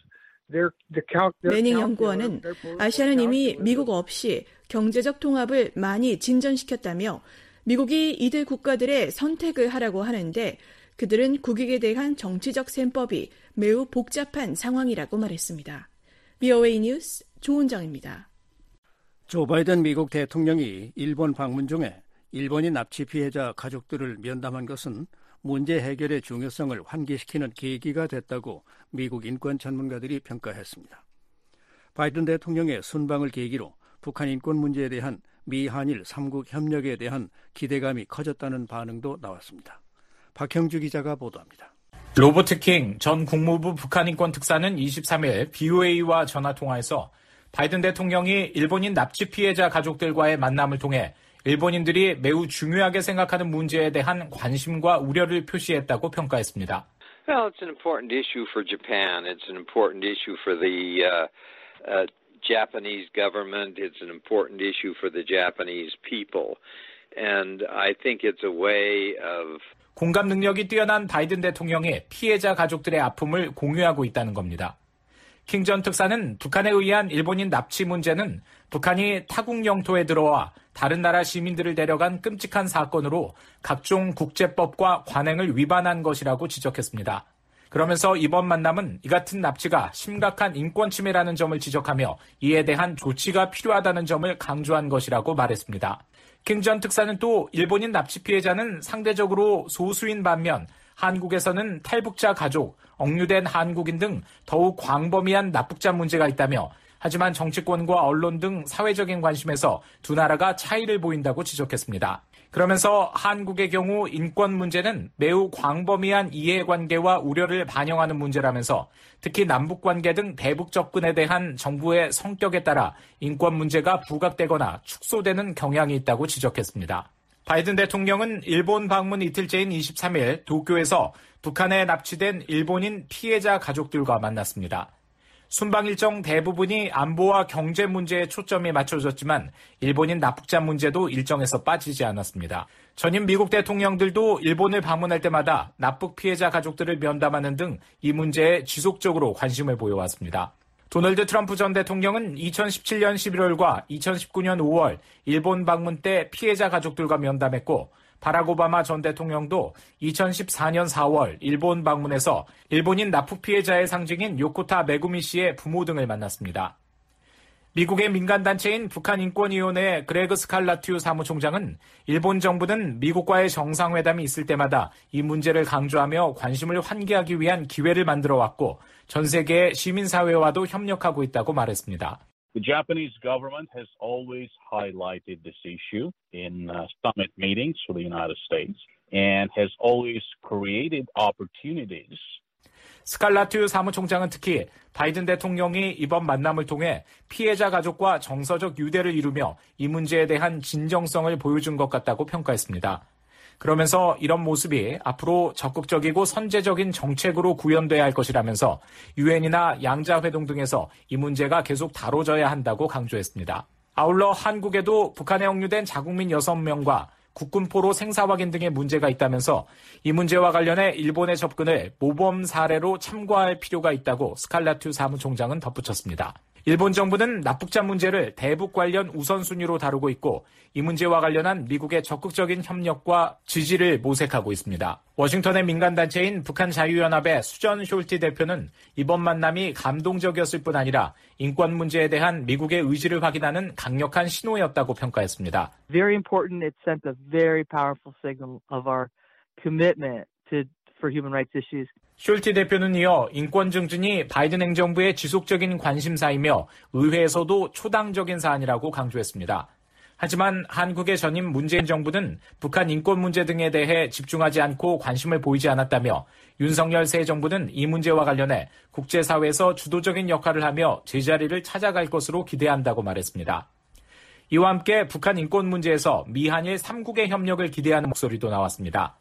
매닝 연구원은 아시아는 이미 미국 없이 경제적 통합을 많이 진전시켰다며 미국이 이들 국가들의 선택을 하라고 하는데 그들은 국익에 대한 정치적 셈법이 매우 복잡한 상황이라고 말했습니다. 브이오에이 뉴스 조은정입니다. 조 바이든 미국 대통령이 일본 방문 중에 일본인 납치 피해자 가족들을 면담한 것은 문제 해결의 중요성을 환기시키는 계기가 됐다고 미국 인권 전문가들이 평가했습니다. 바이든 대통령의 순방을 계기로 북한 인권 문제에 대한 미한일 삼국 협력에 대한 기대감이 커졌다는 반응도 나왔습니다. 박형주 기자가 보도합니다. 로버트 킹 전 국무부 북한인권 특사는 이십삼일 브이오에이와 전화통화에서 바이든 대통령이 일본인 납치 피해자 가족들과의 만남을 통해 일본인들이 매우 중요하게 생각하는 문제에 대한 관심과 우려를 표시했다고 평가했습니다. Well, it's an important issue for Japan. It's an important issue for the uh, uh, Japanese government. It's an important issue for the Japanese people. And I think it's a way of 공감 능력이 뛰어난 바이든 대통령이 피해자 가족들의 아픔을 공유하고 있다는 겁니다. 킹 전 특사는 북한에 의한 일본인 납치 문제는 북한이 타국 영토에 들어와 다른 나라 시민들을 데려간 끔찍한 사건으로 각종 국제법과 관행을 위반한 것이라고 지적했습니다. 그러면서 이번 만남은 이 같은 납치가 심각한 인권 침해라는 점을 지적하며 이에 대한 조치가 필요하다는 점을 강조한 것이라고 말했습니다. 킹 전 특사는 또 일본인 납치 피해자는 상대적으로 소수인 반면 한국에서는 탈북자 가족, 억류된 한국인 등 더욱 광범위한 납북자 문제가 있다며 하지만 정치권과 언론 등 사회적인 관심에서 두 나라가 차이를 보인다고 지적했습니다. 그러면서 한국의 경우 인권 문제는 매우 광범위한 이해관계와 우려를 반영하는 문제라면서 특히 남북관계 등 대북 접근에 대한 정부의 성격에 따라 인권 문제가 부각되거나 축소되는 경향이 있다고 지적했습니다. 바이든 대통령은 일본 방문 이틀째인 이십삼일 도쿄에서 북한에 납치된 일본인 피해자 가족들과 만났습니다. 순방 일정 대부분이 안보와 경제 문제에 초점이 맞춰졌지만 일본인 납북자 문제도 일정에서 빠지지 않았습니다. 전임 미국 대통령들도 일본을 방문할 때마다 납북 피해자 가족들을 면담하는 등 이 문제에 지속적으로 관심을 보여왔습니다. 도널드 트럼프 전 대통령은 이천십칠년 십일월과 이천십구년 오월 일본 방문 때 피해자 가족들과 면담했고 바락 오바마 전 대통령도 이천십사년 사월 일본 방문해서 일본인 납북 피해자의 상징인 요코타 메구미 씨의 부모 등을 만났습니다. 미국의 민간단체인 북한인권위원회 그레그 스칼라튜 사무총장은 일본 정부는 미국과의 정상회담이 있을 때마다 이 문제를 강조하며 관심을 환기하기 위한 기회를 만들어왔고 전 세계의 시민사회와도 협력하고 있다고 말했습니다. The Japanese government has always highlighted this issue in uh, summit meetings for the United States and has always created opportunities. 스칼라튜 사무총장은 특히 바이든 대통령이 이번 만남을 통해 피해자 가족과 정서적 유대를 이루며 이 문제에 대한 진정성을 보여준 것 같다고 평가했습니다. 그러면서 이런 모습이 앞으로 적극적이고 선제적인 정책으로 구현돼야 할 것이라면서 유엔이나 양자회동 등에서 이 문제가 계속 다뤄져야 한다고 강조했습니다. 아울러 한국에도 북한에 억류된 자국민 여섯 명과 국군포로 생사 확인 등의 문제가 있다면서 이 문제와 관련해 일본의 접근을 모범 사례로 참고할 필요가 있다고 스칼라튜 사무총장은 덧붙였습니다. 일본 정부는 납북자 문제를 대북 관련 우선순위로 다루고 있고 이 문제와 관련한 미국의 적극적인 협력과 지지를 모색하고 있습니다. 워싱턴의 민간단체인 북한자유연합의 수전 숄티 대표는 이번 만남이 감동적이었을 뿐 아니라 인권 문제에 대한 미국의 의지를 확인하는 강력한 신호였다고 평가했습니다. Very important. It sent a very powerful signal of our commitment to for human rights issues. 숄티 대표는 이어 인권 증진이 바이든 행정부의 지속적인 관심사이며 의회에서도 초당적인 사안이라고 강조했습니다. 하지만 한국의 전임 문재인 정부는 북한 인권 문제 등에 대해 집중하지 않고 관심을 보이지 않았다며 윤석열 새 정부는 이 문제와 관련해 국제사회에서 주도적인 역할을 하며 제자리를 찾아갈 것으로 기대한다고 말했습니다. 이와 함께 북한 인권 문제에서 미한일 삼국의 협력을 기대하는 목소리도 나왔습니다.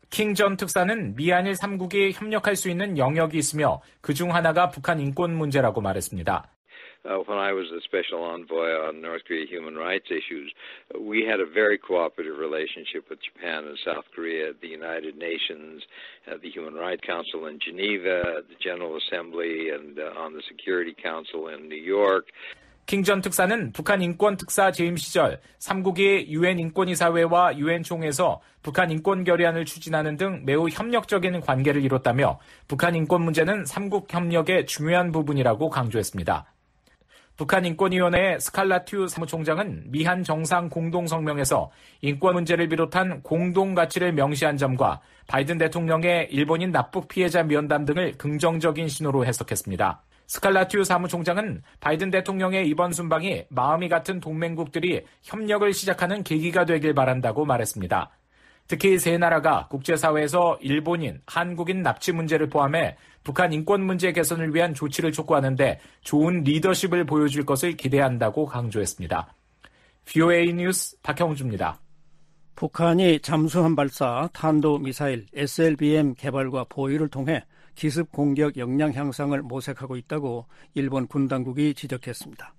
킹 전 특사는 미한일 삼 국이 협력할 수 있는 영역이 있으며 그중 하나가 북한 인권 문제라고 말했습니다. Uh, when I was the special envoy on North Korea human rights issues, we had a very cooperative relationship with Japan and South Korea at the United Nations, at the Human Rights Council in Geneva, at the General Assembly, and uh, on the Security Council in New York. 킹 전 특사는 북한 인권 특사 재임 시절 삼 국이 유엔 인권이사회와 유엔 총회에서 북한 인권 결의안을 추진하는 등 매우 협력적인 관계를 이뤘다며 북한 인권 문제는 삼 국 협력의 중요한 부분이라고 강조했습니다. 북한 인권위원회의 스칼라튜 사무총장은 미한 정상 공동성명에서 인권 문제를 비롯한 공동 가치를 명시한 점과 바이든 대통령의 일본인 납북 피해자 면담 등을 긍정적인 신호로 해석했습니다. 스칼라튜 사무총장은 바이든 대통령의 이번 순방이 마음이 같은 동맹국들이 협력을 시작하는 계기가 되길 바란다고 말했습니다. 특히 세 나라가 국제사회에서 일본인, 한국인 납치 문제를 포함해 북한 인권 문제 개선을 위한 조치를 촉구하는데 좋은 리더십을 보여줄 것을 기대한다고 강조했습니다. 브이오에이 뉴스 박형주입니다. 북한이 잠수함 발사, 탄도미사일, 에스엘비엠 개발과 보유를 통해 기습 공격 역량 향상을 모색하고 있다고 일본 군 당국이 지적했습니다.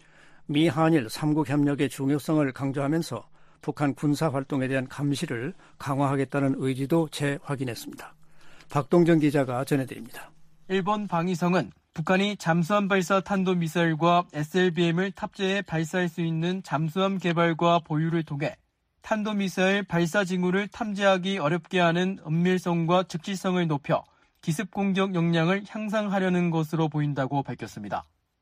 미한일 삼 국 협력의 중요성을 강조하면서 북한 군사활동에 대한 감시를 강화하겠다는 의지도 재확인했습니다. 박동정 기자가 전해드립니다. 일본 방위성은 북한이 잠수함 발사 탄도미사일과 에스엘비엠을 탑재해 발사할 수 있는 잠수함 개발과 보유를 통해 탄도미사일 발사 징후를 탐지하기 어렵게 하는 은밀성과 즉시성을 높여 기습공격 역량을 향상하려는 것으로 보인다고 밝혔습니다.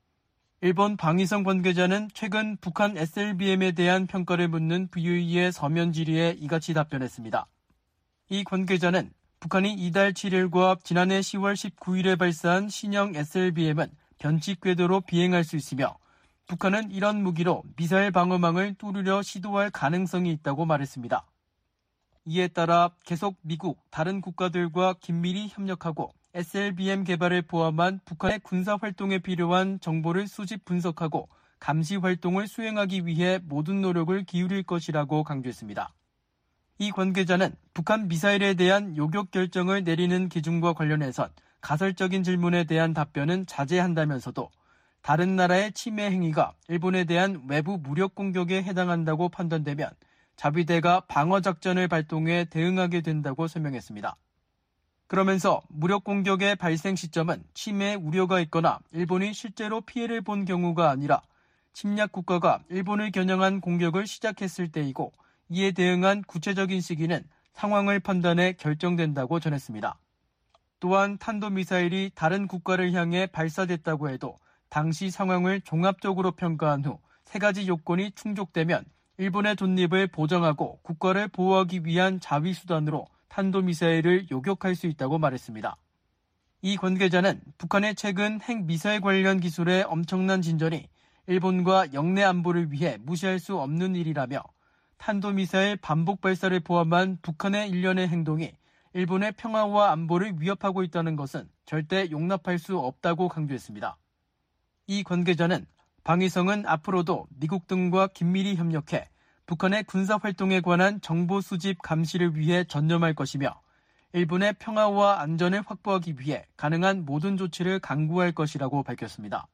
일본 방위성 관계자는 최근 북한 에스엘비엠에 대한 평가를 묻는 브이오에이의 서면 질의에 이같이 답변했습니다. 이 관계자는 북한이 이달 칠 일과 지난해 시월 십구일에 발사한 신형 에스엘비엠은 변칙 궤도로 비행할 수 있으며 북한은 이런 무기로 미사일 방어망을 뚫으려 시도할 가능성이 있다고 말했습니다. 이에 따라 계속 미국, 다른 국가들과 긴밀히 협력하고 에스엘비엠 개발을 포함한 북한의 군사활동에 필요한 정보를 수집 분석하고 감시 활동을 수행하기 위해 모든 노력을 기울일 것이라고 강조했습니다. 이 관계자는 북한 미사일에 대한 요격 결정을 내리는 기준과 관련해선 가설적인 질문에 대한 답변은 자제한다면서도 다른 나라의 침해 행위가 일본에 대한 외부 무력 공격에 해당한다고 판단되면 자위대가 방어작전을 발동해 대응하게 된다고 설명했습니다. 그러면서 무력 공격의 발생 시점은 침해 우려가 있거나 일본이 실제로 피해를 본 경우가 아니라 침략 국가가 일본을 겨냥한 공격을 시작했을 때이고 이에 대응한 구체적인 시기는 상황을 판단해 결정된다고 전했습니다. 또한 탄도미사일이 다른 국가를 향해 발사됐다고 해도 당시 상황을 종합적으로 평가한 후 세 가지 요건이 충족되면 일본의 존립을 보장하고 국가를 보호하기 위한 자위수단으로 탄도미사일을 요격할 수 있다고 말했습니다. 이 관계자는 북한의 최근 핵미사일 관련 기술의 엄청난 진전이 일본과 영내 안보를 위해 무시할 수 없는 일이라며 탄도미사일 반복 발사를 포함한 북한의 일련의 행동이 일본의 평화와 안보를 위협하고 있다는 것은 절대 용납할 수 없다고 강조했습니다. 이 관계자는 방위성은 앞으로도 미국 등과 긴밀히 협력해 북한의 군사활동에 관한 정보 수집 감시를 위해 전념할 것이며 일본의 평화와 안전을 확보하기 위해 가능한 모든 조치를 강구할 것이라고 밝혔습니다.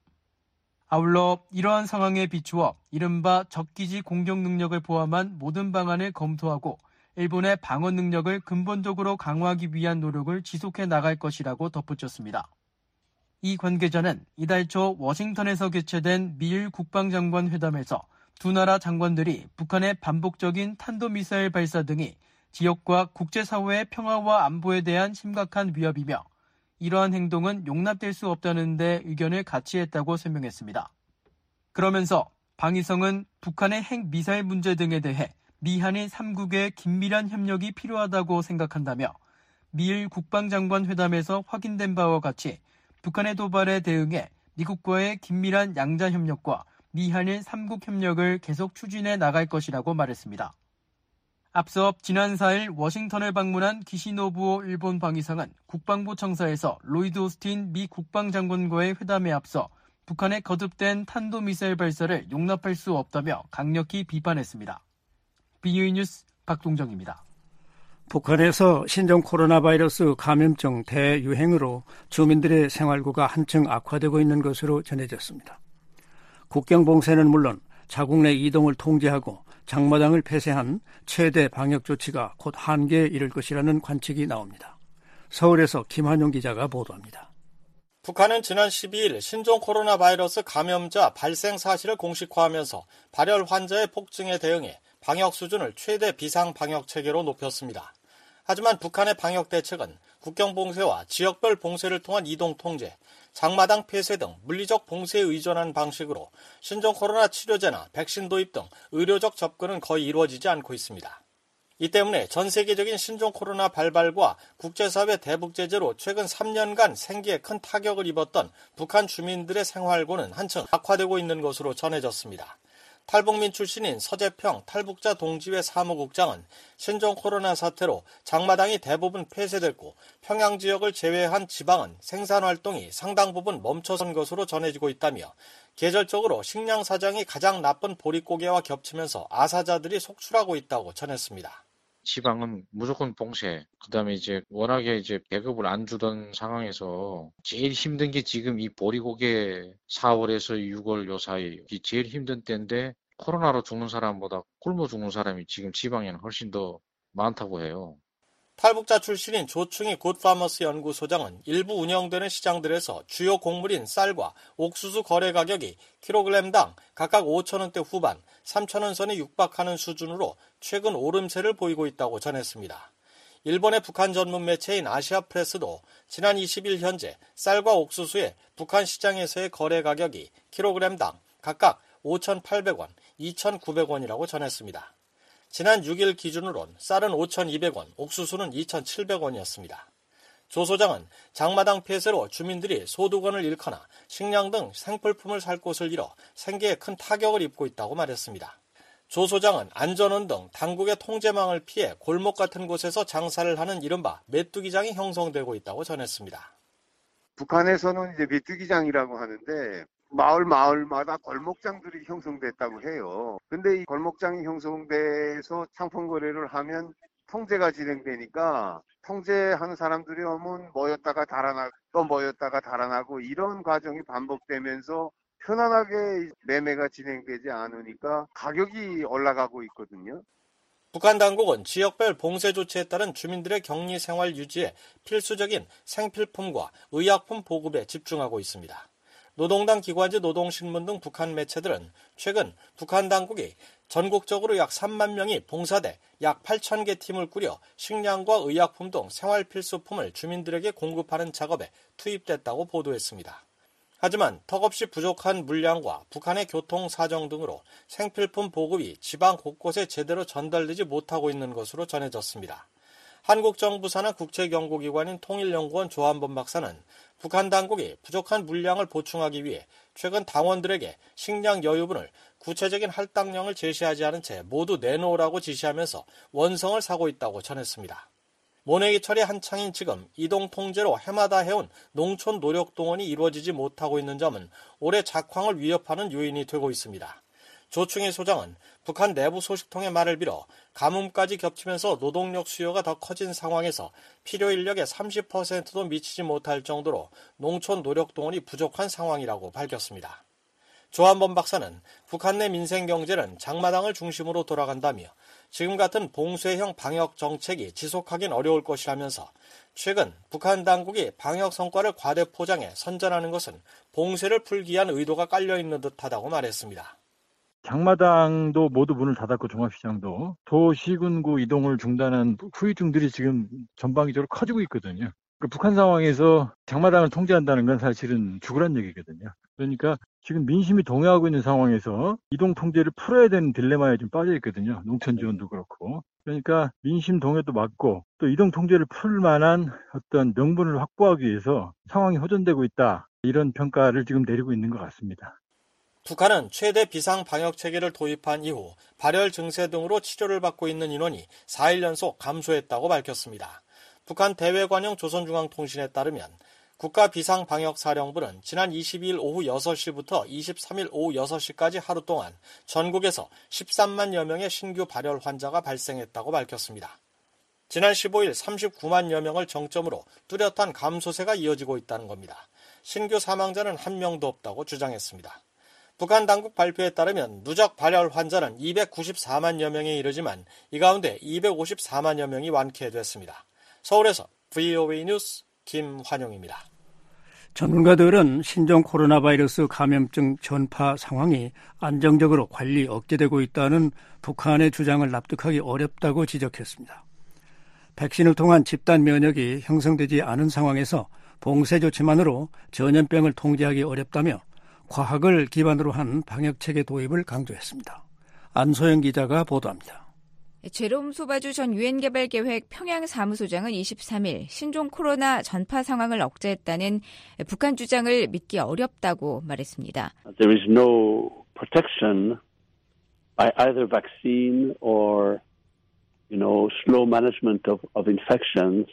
아울러 이러한 상황에 비추어 이른바 적기지 공격 능력을 포함한 모든 방안을 검토하고 일본의 방어 능력을 근본적으로 강화하기 위한 노력을 지속해 나갈 것이라고 덧붙였습니다. 이 관계자는 이달 초 워싱턴에서 개최된 미일 국방장관 회담에서 두 나라 장관들이 북한의 반복적인 탄도미사일 발사 등이 지역과 국제사회의 평화와 안보에 대한 심각한 위협이며 이러한 행동은 용납될 수 없다는 데 의견을 같이했다고 설명했습니다. 그러면서 방위성은 북한의 핵미사일 문제 등에 대해 미한일 삼 국의 긴밀한 협력이 필요하다고 생각한다며 미일 국방장관 회담에서 확인된 바와 같이 북한의 도발에 대응해 미국과의 긴밀한 양자 협력과 미한일 삼 국 협력을 계속 추진해 나갈 것이라고 말했습니다. 앞서 지난 사일 워싱턴을 방문한 기시노부오 일본 방위상은 국방부 청사에서 로이드 오스틴 미 국방장관과의 회담에 앞서 북한의 거듭된 탄도미사일 발사를 용납할 수 없다며 강력히 비판했습니다. 브이오에이 뉴스 박동정입니다. 북한에서 신종 코로나 바이러스 감염증 대유행으로 주민들의 생활고가 한층 악화되고 있는 것으로 전해졌습니다. 국경 봉쇄는 물론 자국 내 이동을 통제하고 장마당을 폐쇄한 최대 방역 조치가 곧 한계에 이를 것이라는 관측이 나옵니다. 서울에서 김한용 기자가 보도합니다. 북한은 지난 십이일 신종 코로나 바이러스 감염자 발생 사실을 공식화하면서 발열 환자의 폭증에 대응해 방역 수준을 최대 비상 방역 체계로 높였습니다. 하지만 북한의 방역 대책은 국경 봉쇄와 지역별 봉쇄를 통한 이동 통제, 장마당 폐쇄 등 물리적 봉쇄에 의존한 방식으로 신종 코로나 치료제나 백신 도입 등 의료적 접근은 거의 이루어지지 않고 있습니다. 이 때문에 전 세계적인 신종 코로나 발발과 국제사회 대북 제재로 최근 삼 년간 생계에 큰 타격을 입었던 북한 주민들의 생활고는 한층 악화되고 있는 것으로 전해졌습니다. 탈북민 출신인 서재평 탈북자 동지회 사무국장은 신종 코로나 사태로 장마당이 대부분 폐쇄됐고 평양 지역을 제외한 지방은 생산활동이 상당 부분 멈춰선 것으로 전해지고 있다며 계절적으로 식량 사정이 가장 나쁜 보릿고개와 겹치면서 아사자들이 속출하고 있다고 전했습니다. 지방은 무조건 봉쇄. 그다음에 이제 워낙에 이제 배급을 안 주던 상황에서 제일 힘든 게 지금 이 보릿고개 사월에서 유월 요 사이 제일 힘든 때인데 코로나로 죽는 사람보다 굶어 죽는 사람이 지금 지방에는 훨씬 더 많다고 해요. 탈북자 출신인 조충희 굿파머스 연구소장은 일부 운영되는 시장들에서 주요 곡물인 쌀과 옥수수 거래 가격이 킬로그램당 각각 오천 원대 후반, 삼천 원 선에 육박하는 수준으로 최근 오름세를 보이고 있다고 전했습니다. 일본의 북한 전문 매체인 아시아프레스도 지난 이십일 현재 쌀과 옥수수의 북한 시장에서의 거래 가격이 킬로그램당 각각 오천팔백 원, 이천구백 원이라고 전했습니다. 지난 육일 기준으론 쌀은 오천이백 원, 옥수수는 이천칠백 원이었습니다. 조 소장은 장마당 폐쇄로 주민들이 소득원을 잃거나 식량 등 생필품을 살 곳을 잃어 생계에 큰 타격을 입고 있다고 말했습니다. 조 소장은 안전원 등 당국의 통제망을 피해 골목 같은 곳에서 장사를 하는 이른바 메뚜기장이 형성되고 있다고 전했습니다. 북한에서는 이제 메뚜기장이라고 하는데 마을 마을마다 골목장들이 형성됐다고 해요. 근데 이 골목장이 형성돼서 상품 거래를 하면 통제가 진행되니까 통제하는 사람들이 오면 모였다가 달아나고 또 모였다가 달아나고 이런 과정이 반복되면서 편안하게 매매가 진행되지 않으니까 가격이 올라가고 있거든요. 북한 당국은 지역별 봉쇄 조치에 따른 주민들의 격리 생활 유지에 필수적인 생필품과 의약품 보급에 집중하고 있습니다. 노동당 기관지 노동신문 등 북한 매체들은 최근 북한 당국이 전국적으로 약 삼만 명이 봉사대 약 팔천 개 팀을 꾸려 식량과 의약품 등 생활 필수품을 주민들에게 공급하는 작업에 투입됐다고 보도했습니다. 하지만 턱없이 부족한 물량과 북한의 교통 사정 등으로 생필품 보급이 지방 곳곳에 제대로 전달되지 못하고 있는 것으로 전해졌습니다. 한국 정부 산하 국제경고기관인 통일연구원 조한범 박사는 북한 당국이 부족한 물량을 보충하기 위해 최근 당원들에게 식량 여유분을 구체적인 할당량을 제시하지 않은 채 모두 내놓으라고 지시하면서 원성을 사고 있다고 전했습니다. 모내기 철이 한창인 지금 이동 통제로 해마다 해온 농촌 노력 동원이 이루어지지 못하고 있는 점은 올해 작황을 위협하는 요인이 되고 있습니다. 조충희 소장은 북한 내부 소식통의 말을 빌어 가뭄까지 겹치면서 노동력 수요가 더 커진 상황에서 필요 인력의 삼십 퍼센트도 미치지 못할 정도로 농촌 노력 동원이 부족한 상황이라고 밝혔습니다. 조한범 박사는 북한 내 민생 경제는 장마당을 중심으로 돌아간다며 지금 같은 봉쇄형 방역 정책이 지속하긴 어려울 것이라면서 최근 북한 당국이 방역 성과를 과대 포장해 선전하는 것은 봉쇄를 풀기 위한 의도가 깔려있는 듯하다고 말했습니다. 장마당도 모두 문을 닫았고 종합시장도 도시군구 이동을 중단한 후유증들이 지금 전방위적으로 커지고 있거든요. 그러니까 북한 상황에서 장마당을 통제한다는 건 사실은 죽으란 얘기거든요. 그러니까 지금 민심이 동요하고 있는 상황에서 이동 통제를 풀어야 되는 딜레마에 좀 빠져 있거든요. 농촌 지원도 그렇고. 그러니까 민심 동요도 맞고 또 이동 통제를 풀 만한 어떤 명분을 확보하기 위해서 상황이 호전되고 있다. 이런 평가를 지금 내리고 있는 것 같습니다. 북한은 최대 비상 방역 체계를 도입한 이후 발열 증세 등으로 치료를 받고 있는 인원이 사일 연속 감소했다고 밝혔습니다. 북한 대외관용 조선중앙통신에 따르면 국가비상방역사령부는 지난 이십이일 오후 여섯 시부터 이십삼일 오후 여섯 시까지 하루 동안 전국에서 십삼만여 명의 신규 발열 환자가 발생했다고 밝혔습니다. 지난 십오일 삼십구만여 명을 정점으로 뚜렷한 감소세가 이어지고 있다는 겁니다. 신규 사망자는 한 명도 없다고 주장했습니다. 북한 당국 발표에 따르면 누적 발열 환자는 이백구십사만여 명에 이르지만 이 가운데 이백오십사만여 명이 완쾌됐습니다. 서울에서 브이오에이 뉴스 김환용입니다. 전문가들은 신종 코로나 바이러스 감염증 전파 상황이 안정적으로 관리 억제되고 있다는 북한의 주장을 납득하기 어렵다고 지적했습니다. 백신을 통한 집단 면역이 형성되지 않은 상황에서 봉쇄 조치만으로 전염병을 통제하기 어렵다며 과학을 기반으로 한 방역체계 도입을 강조했습니다. 안소영 기자가 보도합니다. 제롬 소바주 전 유엔개발계획 평양사무소장은 이십삼일 신종 코로나 전파 상황을 억제했다는 북한 주장을 믿기 어렵다고 말했습니다. There is no protection by either vaccine or, you know, slow management of, of infections.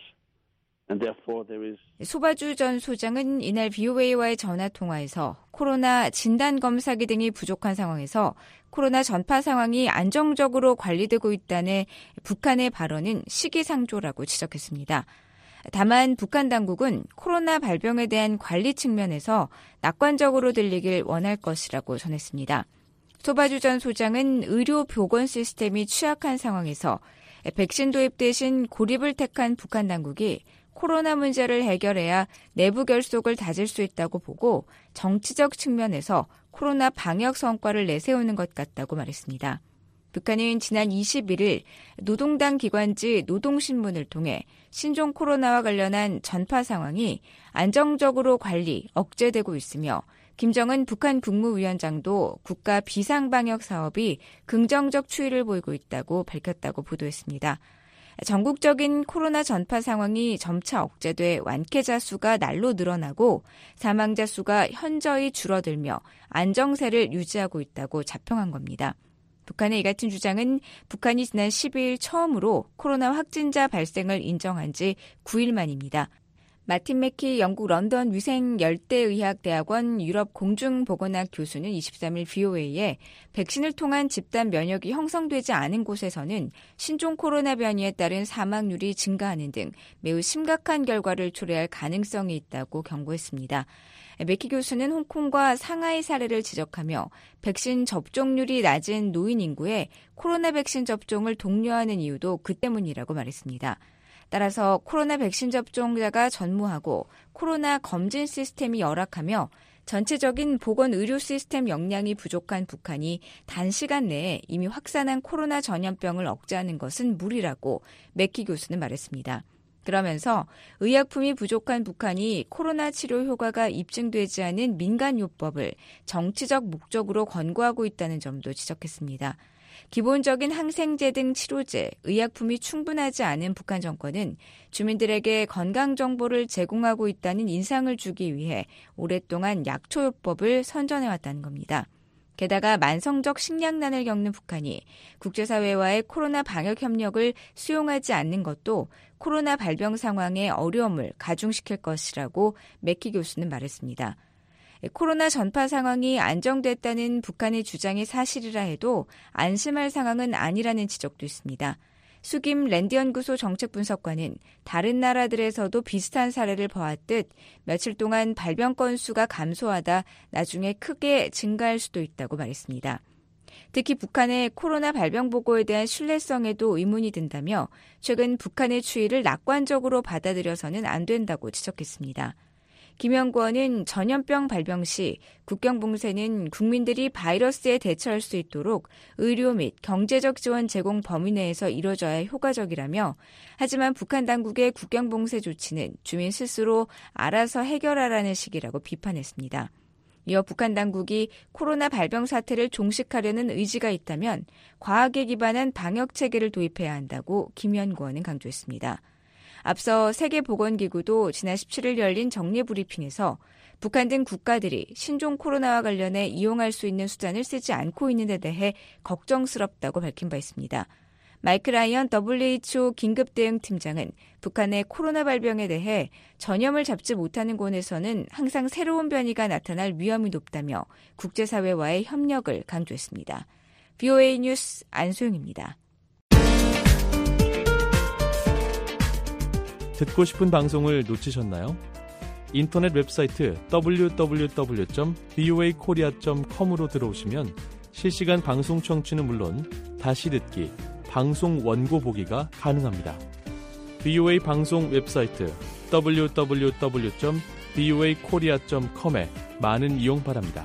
소바주 전 소장은 이날 브이오에이와의 전화통화에서 코로나 진단검사기 등이 부족한 상황에서 코로나 전파 상황이 안정적으로 관리되고 있다는 북한의 발언은 시기상조라고 지적했습니다. 다만 북한 당국은 코로나 발병에 대한 관리 측면에서 낙관적으로 들리길 원할 것이라고 전했습니다. 소바주 전 소장은 의료 보건 시스템이 취약한 상황에서 백신 도입 대신 고립을 택한 북한 당국이 코로나 문제를 해결해야 내부 결속을 다질 수 있다고 보고 정치적 측면에서 코로나 방역 성과를 내세우는 것 같다고 말했습니다. 북한은 지난 이십일일 노동당 기관지 노동신문을 통해 신종 코로나와 관련한 전파 상황이 안정적으로 관리, 억제되고 있으며 김정은 북한 국무위원장도 국가 비상방역 사업이 긍정적 추이를 보이고 있다고 밝혔다고 보도했습니다. 전국적인 코로나 전파 상황이 점차 억제돼 완쾌자 수가 날로 늘어나고 사망자 수가 현저히 줄어들며 안정세를 유지하고 있다고 자평한 겁니다. 북한의 이 같은 주장은 북한이 지난 십이일 처음으로 코로나 확진자 발생을 인정한 지 구일 만입니다. 마틴 맥키 영국 런던 위생열대의학대학원 유럽공중보건학 교수는 이십삼일 브이오에이에 백신을 통한 집단 면역이 형성되지 않은 곳에서는 신종 코로나 변이에 따른 사망률이 증가하는 등 매우 심각한 결과를 초래할 가능성이 있다고 경고했습니다. 맥키 교수는 홍콩과 상하이 사례를 지적하며 백신 접종률이 낮은 노인 인구에 코로나 백신 접종을 독려하는 이유도 그 때문이라고 말했습니다. 따라서 코로나 백신 접종자가 전무하고 코로나 검진 시스템이 열악하며 전체적인 보건 의료 시스템 역량이 부족한 북한이 단시간 내에 이미 확산한 코로나 전염병을 억제하는 것은 무리라고 맥키 교수는 말했습니다. 그러면서 의약품이 부족한 북한이 코로나 치료 효과가 입증되지 않은 민간요법을 정치적 목적으로 권고하고 있다는 점도 지적했습니다. 기본적인 항생제 등 치료제, 의약품이 충분하지 않은 북한 정권은 주민들에게 건강 정보를 제공하고 있다는 인상을 주기 위해 오랫동안 약초요법을 선전해왔다는 겁니다. 게다가 만성적 식량난을 겪는 북한이 국제사회와의 코로나 방역 협력을 수용하지 않는 것도 코로나 발병 상황의 어려움을 가중시킬 것이라고 맥키 교수는 말했습니다. 코로나 전파 상황이 안정됐다는 북한의 주장이 사실이라 해도 안심할 상황은 아니라는 지적도 있습니다. 수김 랜드연구소 정책분석관은 다른 나라들에서도 비슷한 사례를 보았듯 며칠 동안 발병 건수가 감소하다 나중에 크게 증가할 수도 있다고 말했습니다. 특히 북한의 코로나 발병 보고에 대한 신뢰성에도 의문이 든다며 최근 북한의 추이를 낙관적으로 받아들여서는 안 된다고 지적했습니다. 김연구원은 전염병 발병 시 국경 봉쇄는 국민들이 바이러스에 대처할 수 있도록 의료 및 경제적 지원 제공 범위 내에서 이뤄져야 효과적이라며 하지만 북한 당국의 국경 봉쇄 조치는 주민 스스로 알아서 해결하라는 식이라고 비판했습니다. 이어 북한 당국이 코로나 발병 사태를 종식하려는 의지가 있다면 과학에 기반한 방역 체계를 도입해야 한다고 김연구원은 강조했습니다. 앞서 세계보건기구도 지난 십칠일 열린 정례 브리핑에서 북한 등 국가들이 신종 코로나와 관련해 이용할 수 있는 수단을 쓰지 않고 있는 데 대해 걱정스럽다고 밝힌 바 있습니다. 마이크 라이언 더블유에이치오 긴급대응팀장은 북한의 코로나 발병에 대해 전염을 잡지 못하는 곳에서는 항상 새로운 변이가 나타날 위험이 높다며 국제사회와의 협력을 강조했습니다. 브이오에이 뉴스 안소영입니다. 듣고 싶은 방송을 놓치셨나요? 인터넷 웹사이트 더블유 더블유 더블유 점 브이오에이 코리아 점 컴으로 들어오시면 실시간 방송 청취는 물론 다시 듣기, 방송 원고 보기가 가능합니다. 브이오에이 방송 웹사이트 더블유 더블유 더블유 점 브이오에이 코리아 점 컴에 많은 이용 바랍니다.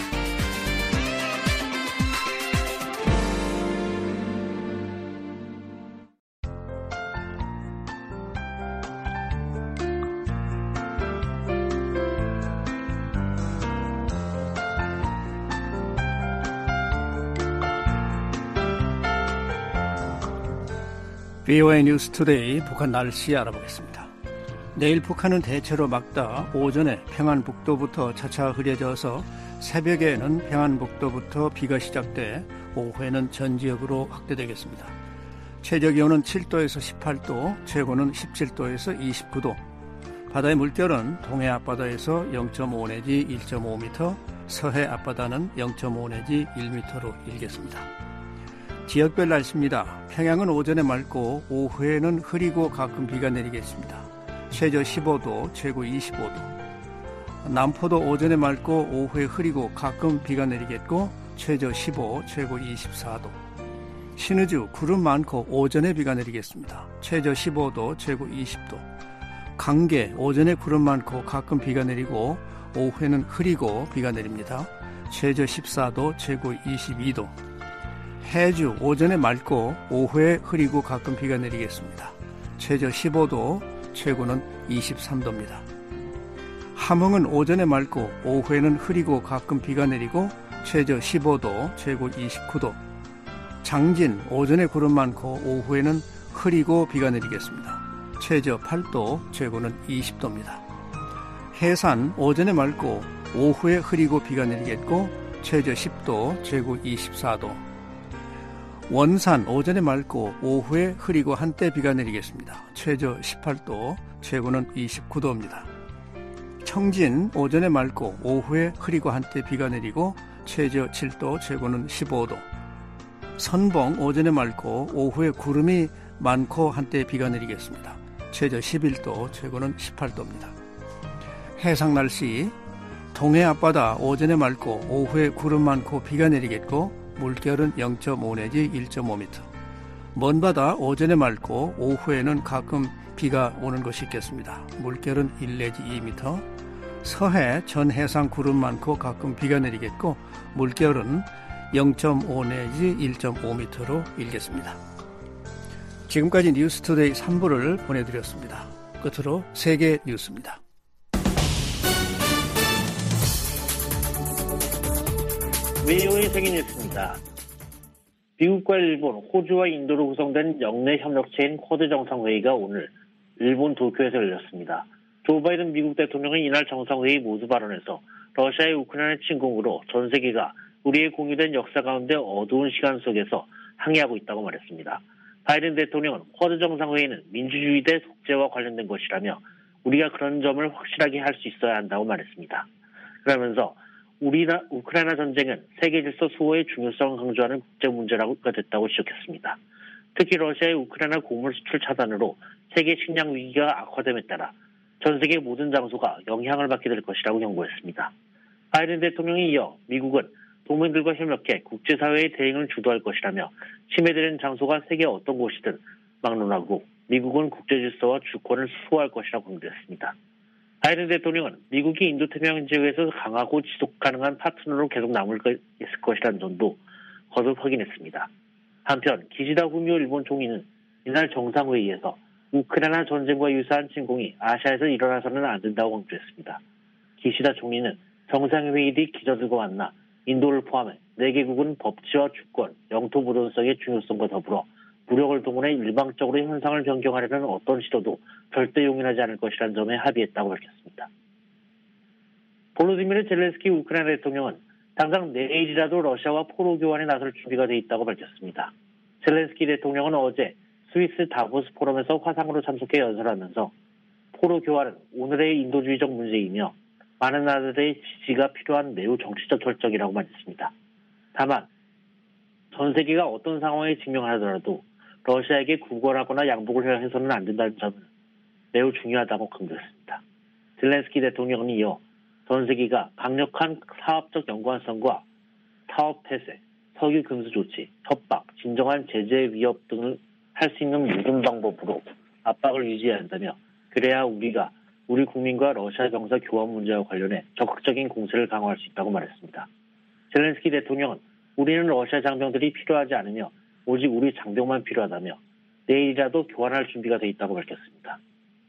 브이오에이 뉴스 투데이 북한 날씨 알아보겠습니다. 내일 북한은 대체로 맑다 오전에 평안북도부터 차차 흐려져서 새벽에는 평안북도부터 비가 시작돼 오후에는 전 지역으로 확대되겠습니다. 최저기온은 칠 도에서 십팔 도, 최고는 십칠 도에서 이십구 도. 바다의 물결은 동해 앞바다에서 영 점 오 내지 일 점 오 미터, 서해 앞바다는 영 점 오 내지 일 미터로 일겠습니다. 지역별 날씨입니다. 평양은 오전에 맑고 오후에는 흐리고 가끔 비가 내리겠습니다. 최저 십오 도, 최고 이십오 도. 남포도 오전에 맑고 오후에 흐리고 가끔 비가 내리겠고 최저 십오, 최고 이십사 도. 신의주 구름 많고 오전에 비가 내리겠습니다. 최저 십오 도, 최고 이십 도. 강계 오전에 구름 많고 가끔 비가 내리고 오후에는 흐리고 비가 내립니다. 최저 십사 도, 최고 이십이 도. 해주 오전에 맑고 오후에 흐리고 가끔 비가 내리겠습니다. 최저 십오 도, 최고는 이십삼 도입니다. 함흥은 오전에 맑고 오후에는 흐리고 가끔 비가 내리고 최저 십오 도, 최고 이십구 도. 장진 오전에 구름 많고 오후에는 흐리고 비가 내리겠습니다. 최저 팔 도, 최고는 이십 도입니다. 해산 오전에 맑고 오후에 흐리고 비가 내리겠고 최저 십 도, 최고 이십사 도. 원산 오전에 맑고 오후에 흐리고 한때 비가 내리겠습니다. 최저 십팔 도, 최고는 이십구 도입니다. 청진 오전에 맑고 오후에 흐리고 한때 비가 내리고 최저 칠 도, 최고는 십오 도. 선봉 오전에 맑고 오후에 구름이 많고 한때 비가 내리겠습니다. 최저 십일 도, 최고는 십팔 도입니다. 해상 날씨 동해 앞바다 오전에 맑고 오후에 구름 많고 비가 내리겠고 물결은 영 점 오 내지 일 점 오 미터. 먼바다 오전에 맑고 오후에는 가끔 비가 오는 곳이 있겠습니다. 물결은 일 내지 이 미터. 서해 전 해상 구름 많고 가끔 비가 내리겠고 물결은 영 점 오 내지 일 점 오 미터로 일겠습니다. 지금까지 뉴스투데이 삼 부를 보내드렸습니다. 끝으로 세계 뉴스입니다. 브이오에이 세계 뉴스입니다. 미국과 일본, 호주와 인도로 구성된 영내 협력체인 쿼드 정상회의가 오늘 일본 도쿄에서 열렸습니다. 조 바이든 미국 대통령은 이날 정상회의 모두 발언에서 러시아의 우크라이나 침공으로 전 세계가 우리의 공유된 역사 가운데 어두운 시간 속에서 항해하고 있다고 말했습니다. 바이든 대통령은 쿼드 정상회의는 민주주의 대 독재와 관련된 것이라며 우리가 그런 점을 확실하게 할 수 있어야 한다고 말했습니다. 그러면서 우리나 우크라이나 전쟁은 세계 질서 수호의 중요성을 강조하는 국제 문제가 됐다고 지적했습니다. 특히 러시아의 우크라이나 곡물 수출 차단으로 세계 식량 위기가 악화됨에 따라 전 세계 모든 장소가 영향을 받게 될 것이라고 경고했습니다. 바이든 대통령이 이어 미국은 동맹들과 협력해 국제사회의 대응을 주도할 것이라며 침해되는 장소가 세계 어떤 곳이든 막론하고 미국은 국제질서와 주권을 수호할 것이라고 강조했습니다. 바이든 대통령은 미국이 인도태평양 지역에서 강하고 지속 가능한 파트너로 계속 남을 거, 있을 것이라는 점도 거듭 확인했습니다. 한편 기시다 후미오 일본 총리는 이날 정상회의에서 우크라이나 전쟁과 유사한 침공이 아시아에서 일어나서는 안 된다고 강조했습니다. 기시다 총리는 정상회의 뒤 기자들과 만나 인도를 포함해 네 개국은 법치와 주권, 영토 보존성의 중요성과 더불어 무력을 동원해 일방적으로 현상을 변경하려는 어떤 시도도 절대 용인하지 않을 것이라는 점에 합의했다고 밝혔습니다. 볼로디미르 젤렌스키 우크라이나 대통령은 당장 내일이라도 러시아와 포로 교환에 나설 준비가 돼 있다고 밝혔습니다. 젤렌스키 대통령은 어제 스위스 다보스 포럼에서 화상으로 참석해 연설하면서 포로 교환은 오늘의 인도주의적 문제이며 많은 나라들의 지지가 필요한 매우 정치적 결정이라고 말했습니다. 다만 전 세계가 어떤 상황에 직면하더라도 러시아에게 구걸하거나 양복을 해서는 안 된다는 점은 매우 중요하다고 강조했습니다. 젤렌스키 대통령은 이어 전 세계가 강력한 사업적 연관성과 사업 폐쇄, 석유 금수 조치, 협박, 진정한 제재 위협 등을 할 수 있는 모든 방법으로 압박을 유지해야 한다며 그래야 우리가 우리 국민과 러시아 병사 교환 문제와 관련해 적극적인 공세를 강화할 수 있다고 말했습니다. 젤렌스키 대통령은 우리는 러시아 장병들이 필요하지 않으며 오직 우리 장병만 필요하다며 내일이라도 교환할 준비가 돼 있다고 밝혔습니다.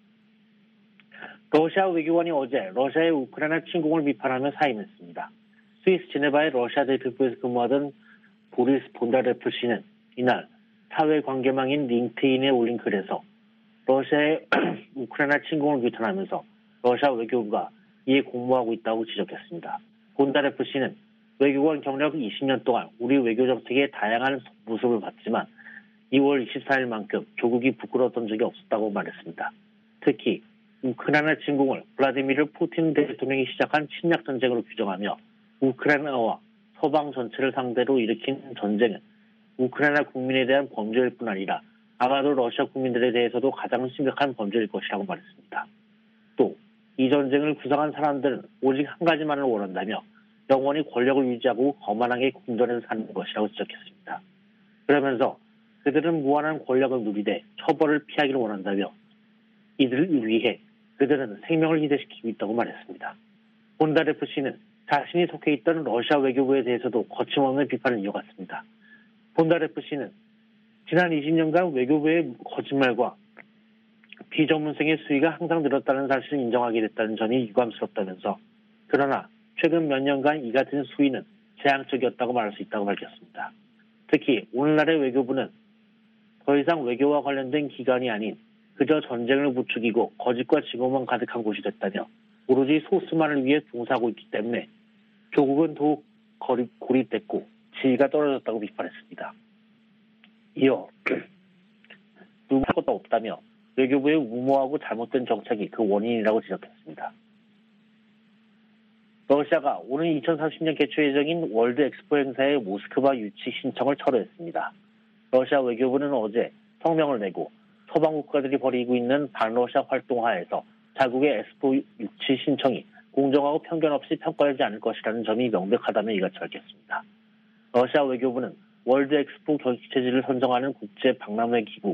러시아 외교관이 어제 러시아의 우크라이나 침공을 비판하며 사임했습니다. 스위스 제네바의 러시아 대표부에서 근무하던 보리스 본다레프 씨는 이날 사회관계망인 링크인에 올린 글에서 러시아의 우크라이나 침공을 규탄하면서 러시아 외교부가 이에 공모하고 있다고 지적했습니다. 본다레프 씨는 외교관 경력 이십 년 동안 우리 외교 정책의 다양한 모습을 봤지만 이월 이십사일만큼 조국이 부끄러웠던 적이 없었다고 말했습니다. 특히 우크라이나 침공을 블라디미르 푸틴 대통령이 시작한 침략 전쟁으로 규정하며 우크라이나와 서방 전체를 상대로 일으킨 전쟁은 우크라이나 국민에 대한 범죄일 뿐 아니라 아마도 러시아 국민들에 대해서도 가장 심각한 범죄일 것이라고 말했습니다. 또 이 전쟁을 구성한 사람들은 오직 한 가지만을 원한다며 영원히 권력을 유지하고 거만하게 궁전에서 사는 것이라고 지적했습니다. 그러면서 그들은 무한한 권력을 누리되 처벌을 피하기를 원한다며 이들을 위해 그들은 생명을 희생시키고 있다고 말했습니다. 본다레프 씨는 자신이 속해 있던 러시아 외교부에 대해서도 거침없는 비판을 이어갔습니다. 본다레프 씨는 지난 이십 년간 외교부의 거짓말과 비전문성의 수위가 항상 늘었다는 사실을 인정하게 됐다는 점이 유감스럽다면서 그러나 최근 몇 년간 이 같은 수위는 재앙적이었다고 말할 수 있다고 밝혔습니다. 특히 오늘날의 외교부는 더 이상 외교와 관련된 기관이 아닌 그저 전쟁을 부추기고 거짓과 증오만 가득한 곳이 됐다며 오로지 소수만을 위해 봉사하고 있기 때문에 조국은 더욱 고립, 고립됐고 지위가 떨어졌다고 비판했습니다. 이어 누구 할 것도 없다며 외교부의 무모하고 잘못된 정책이 그 원인이라고 지적했습니다. 러시아가 오는 이천삼십 년 개최 예정인 월드 엑스포 행사의 모스크바 유치 신청을 철회했습니다. 러시아 외교부는 어제 성명을 내고 서방 국가들이 벌이고 있는 반러시아 활동하에서 자국의 엑스포 유치 신청이 공정하고 편견 없이 평가하지 않을 것이라는 점이 명백하다며 이같이 밝혔습니다. 러시아 외교부는 월드 엑스포 개최지를 선정하는 국제 박람회 기구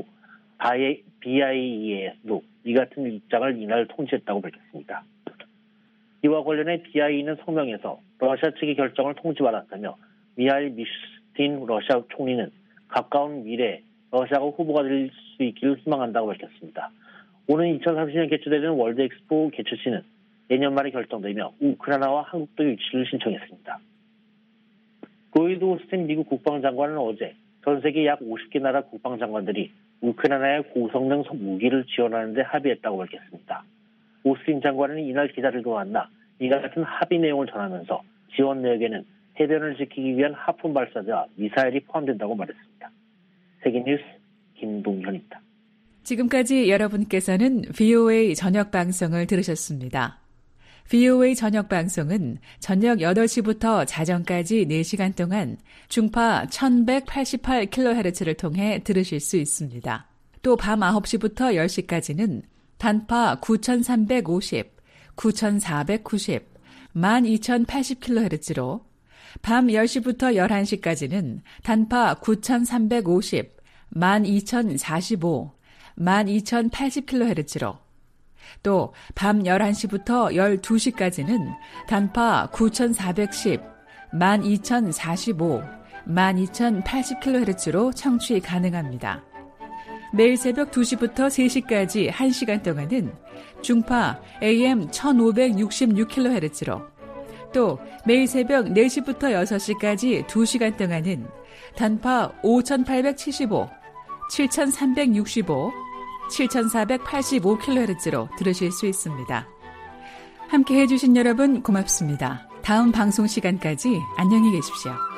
비아이이에도 이 같은 입장을 이날 통지했다고 밝혔습니다. 이와 관련해 비아이이는 성명에서 러시아 측의 결정을 통지받았다며 미하일 미슈스틴 러시아 총리는 가까운 미래에 러시아가 후보가 될 수 있기를 희망한다고 밝혔습니다. 오는 이천삼십 년 개최되는 월드 엑스포 개최지는 내년 말에 결정되며 우크라이나와 한국도 유치를 신청했습니다. 로이드 오스틴 미국 국방장관은 어제 전 세계 약 오십 개 나라 국방장관들이 우크라이나의 고성능 무기를 지원하는 데 합의했다고 밝혔습니다. 오스틴 장관은 이날 기자들과 만나 이 같은 합의 내용을 전하면서 지원 내역에는 해변을 지키기 위한 하품 발사대와 미사일이 포함된다고 말했습니다. 세계뉴스 김동현입니다. 지금까지 여러분께서는 브이오에이 저녁 방송을 들으셨습니다. 브이오에이 저녁 방송은 저녁 여덟 시부터 자정까지 네 시간 동안 중파 천백팔십팔 킬로헤르츠를 통해 들으실 수 있습니다. 또 밤 아홉 시부터 열 시까지는 단파 구천삼백오십, 구천사백구십, 만 이천팔십 킬로헤르츠로 밤 열 시부터 열한 시까지는 단파 구천삼백오십, 만 이천사십오, 만 이천팔십 킬로헤르츠로 또 밤 열한 시부터 열두 시까지는 단파 구천사백십, 만 이천사십오, 만 이천팔십 킬로헤르츠로 청취 가능합니다. 매일 새벽 두 시부터 세 시까지 한 시간 동안은 중파 에이엠 천오백육십육 킬로헤르츠로 또 매일 새벽 네 시부터 여섯 시까지 두 시간 동안은 단파 오천팔백칠십오, 칠천삼백육십오, 칠천사백팔십오 킬로헤르츠로 들으실 수 있습니다. 함께 해주신 여러분 고맙습니다. 다음 방송 시간까지 안녕히 계십시오.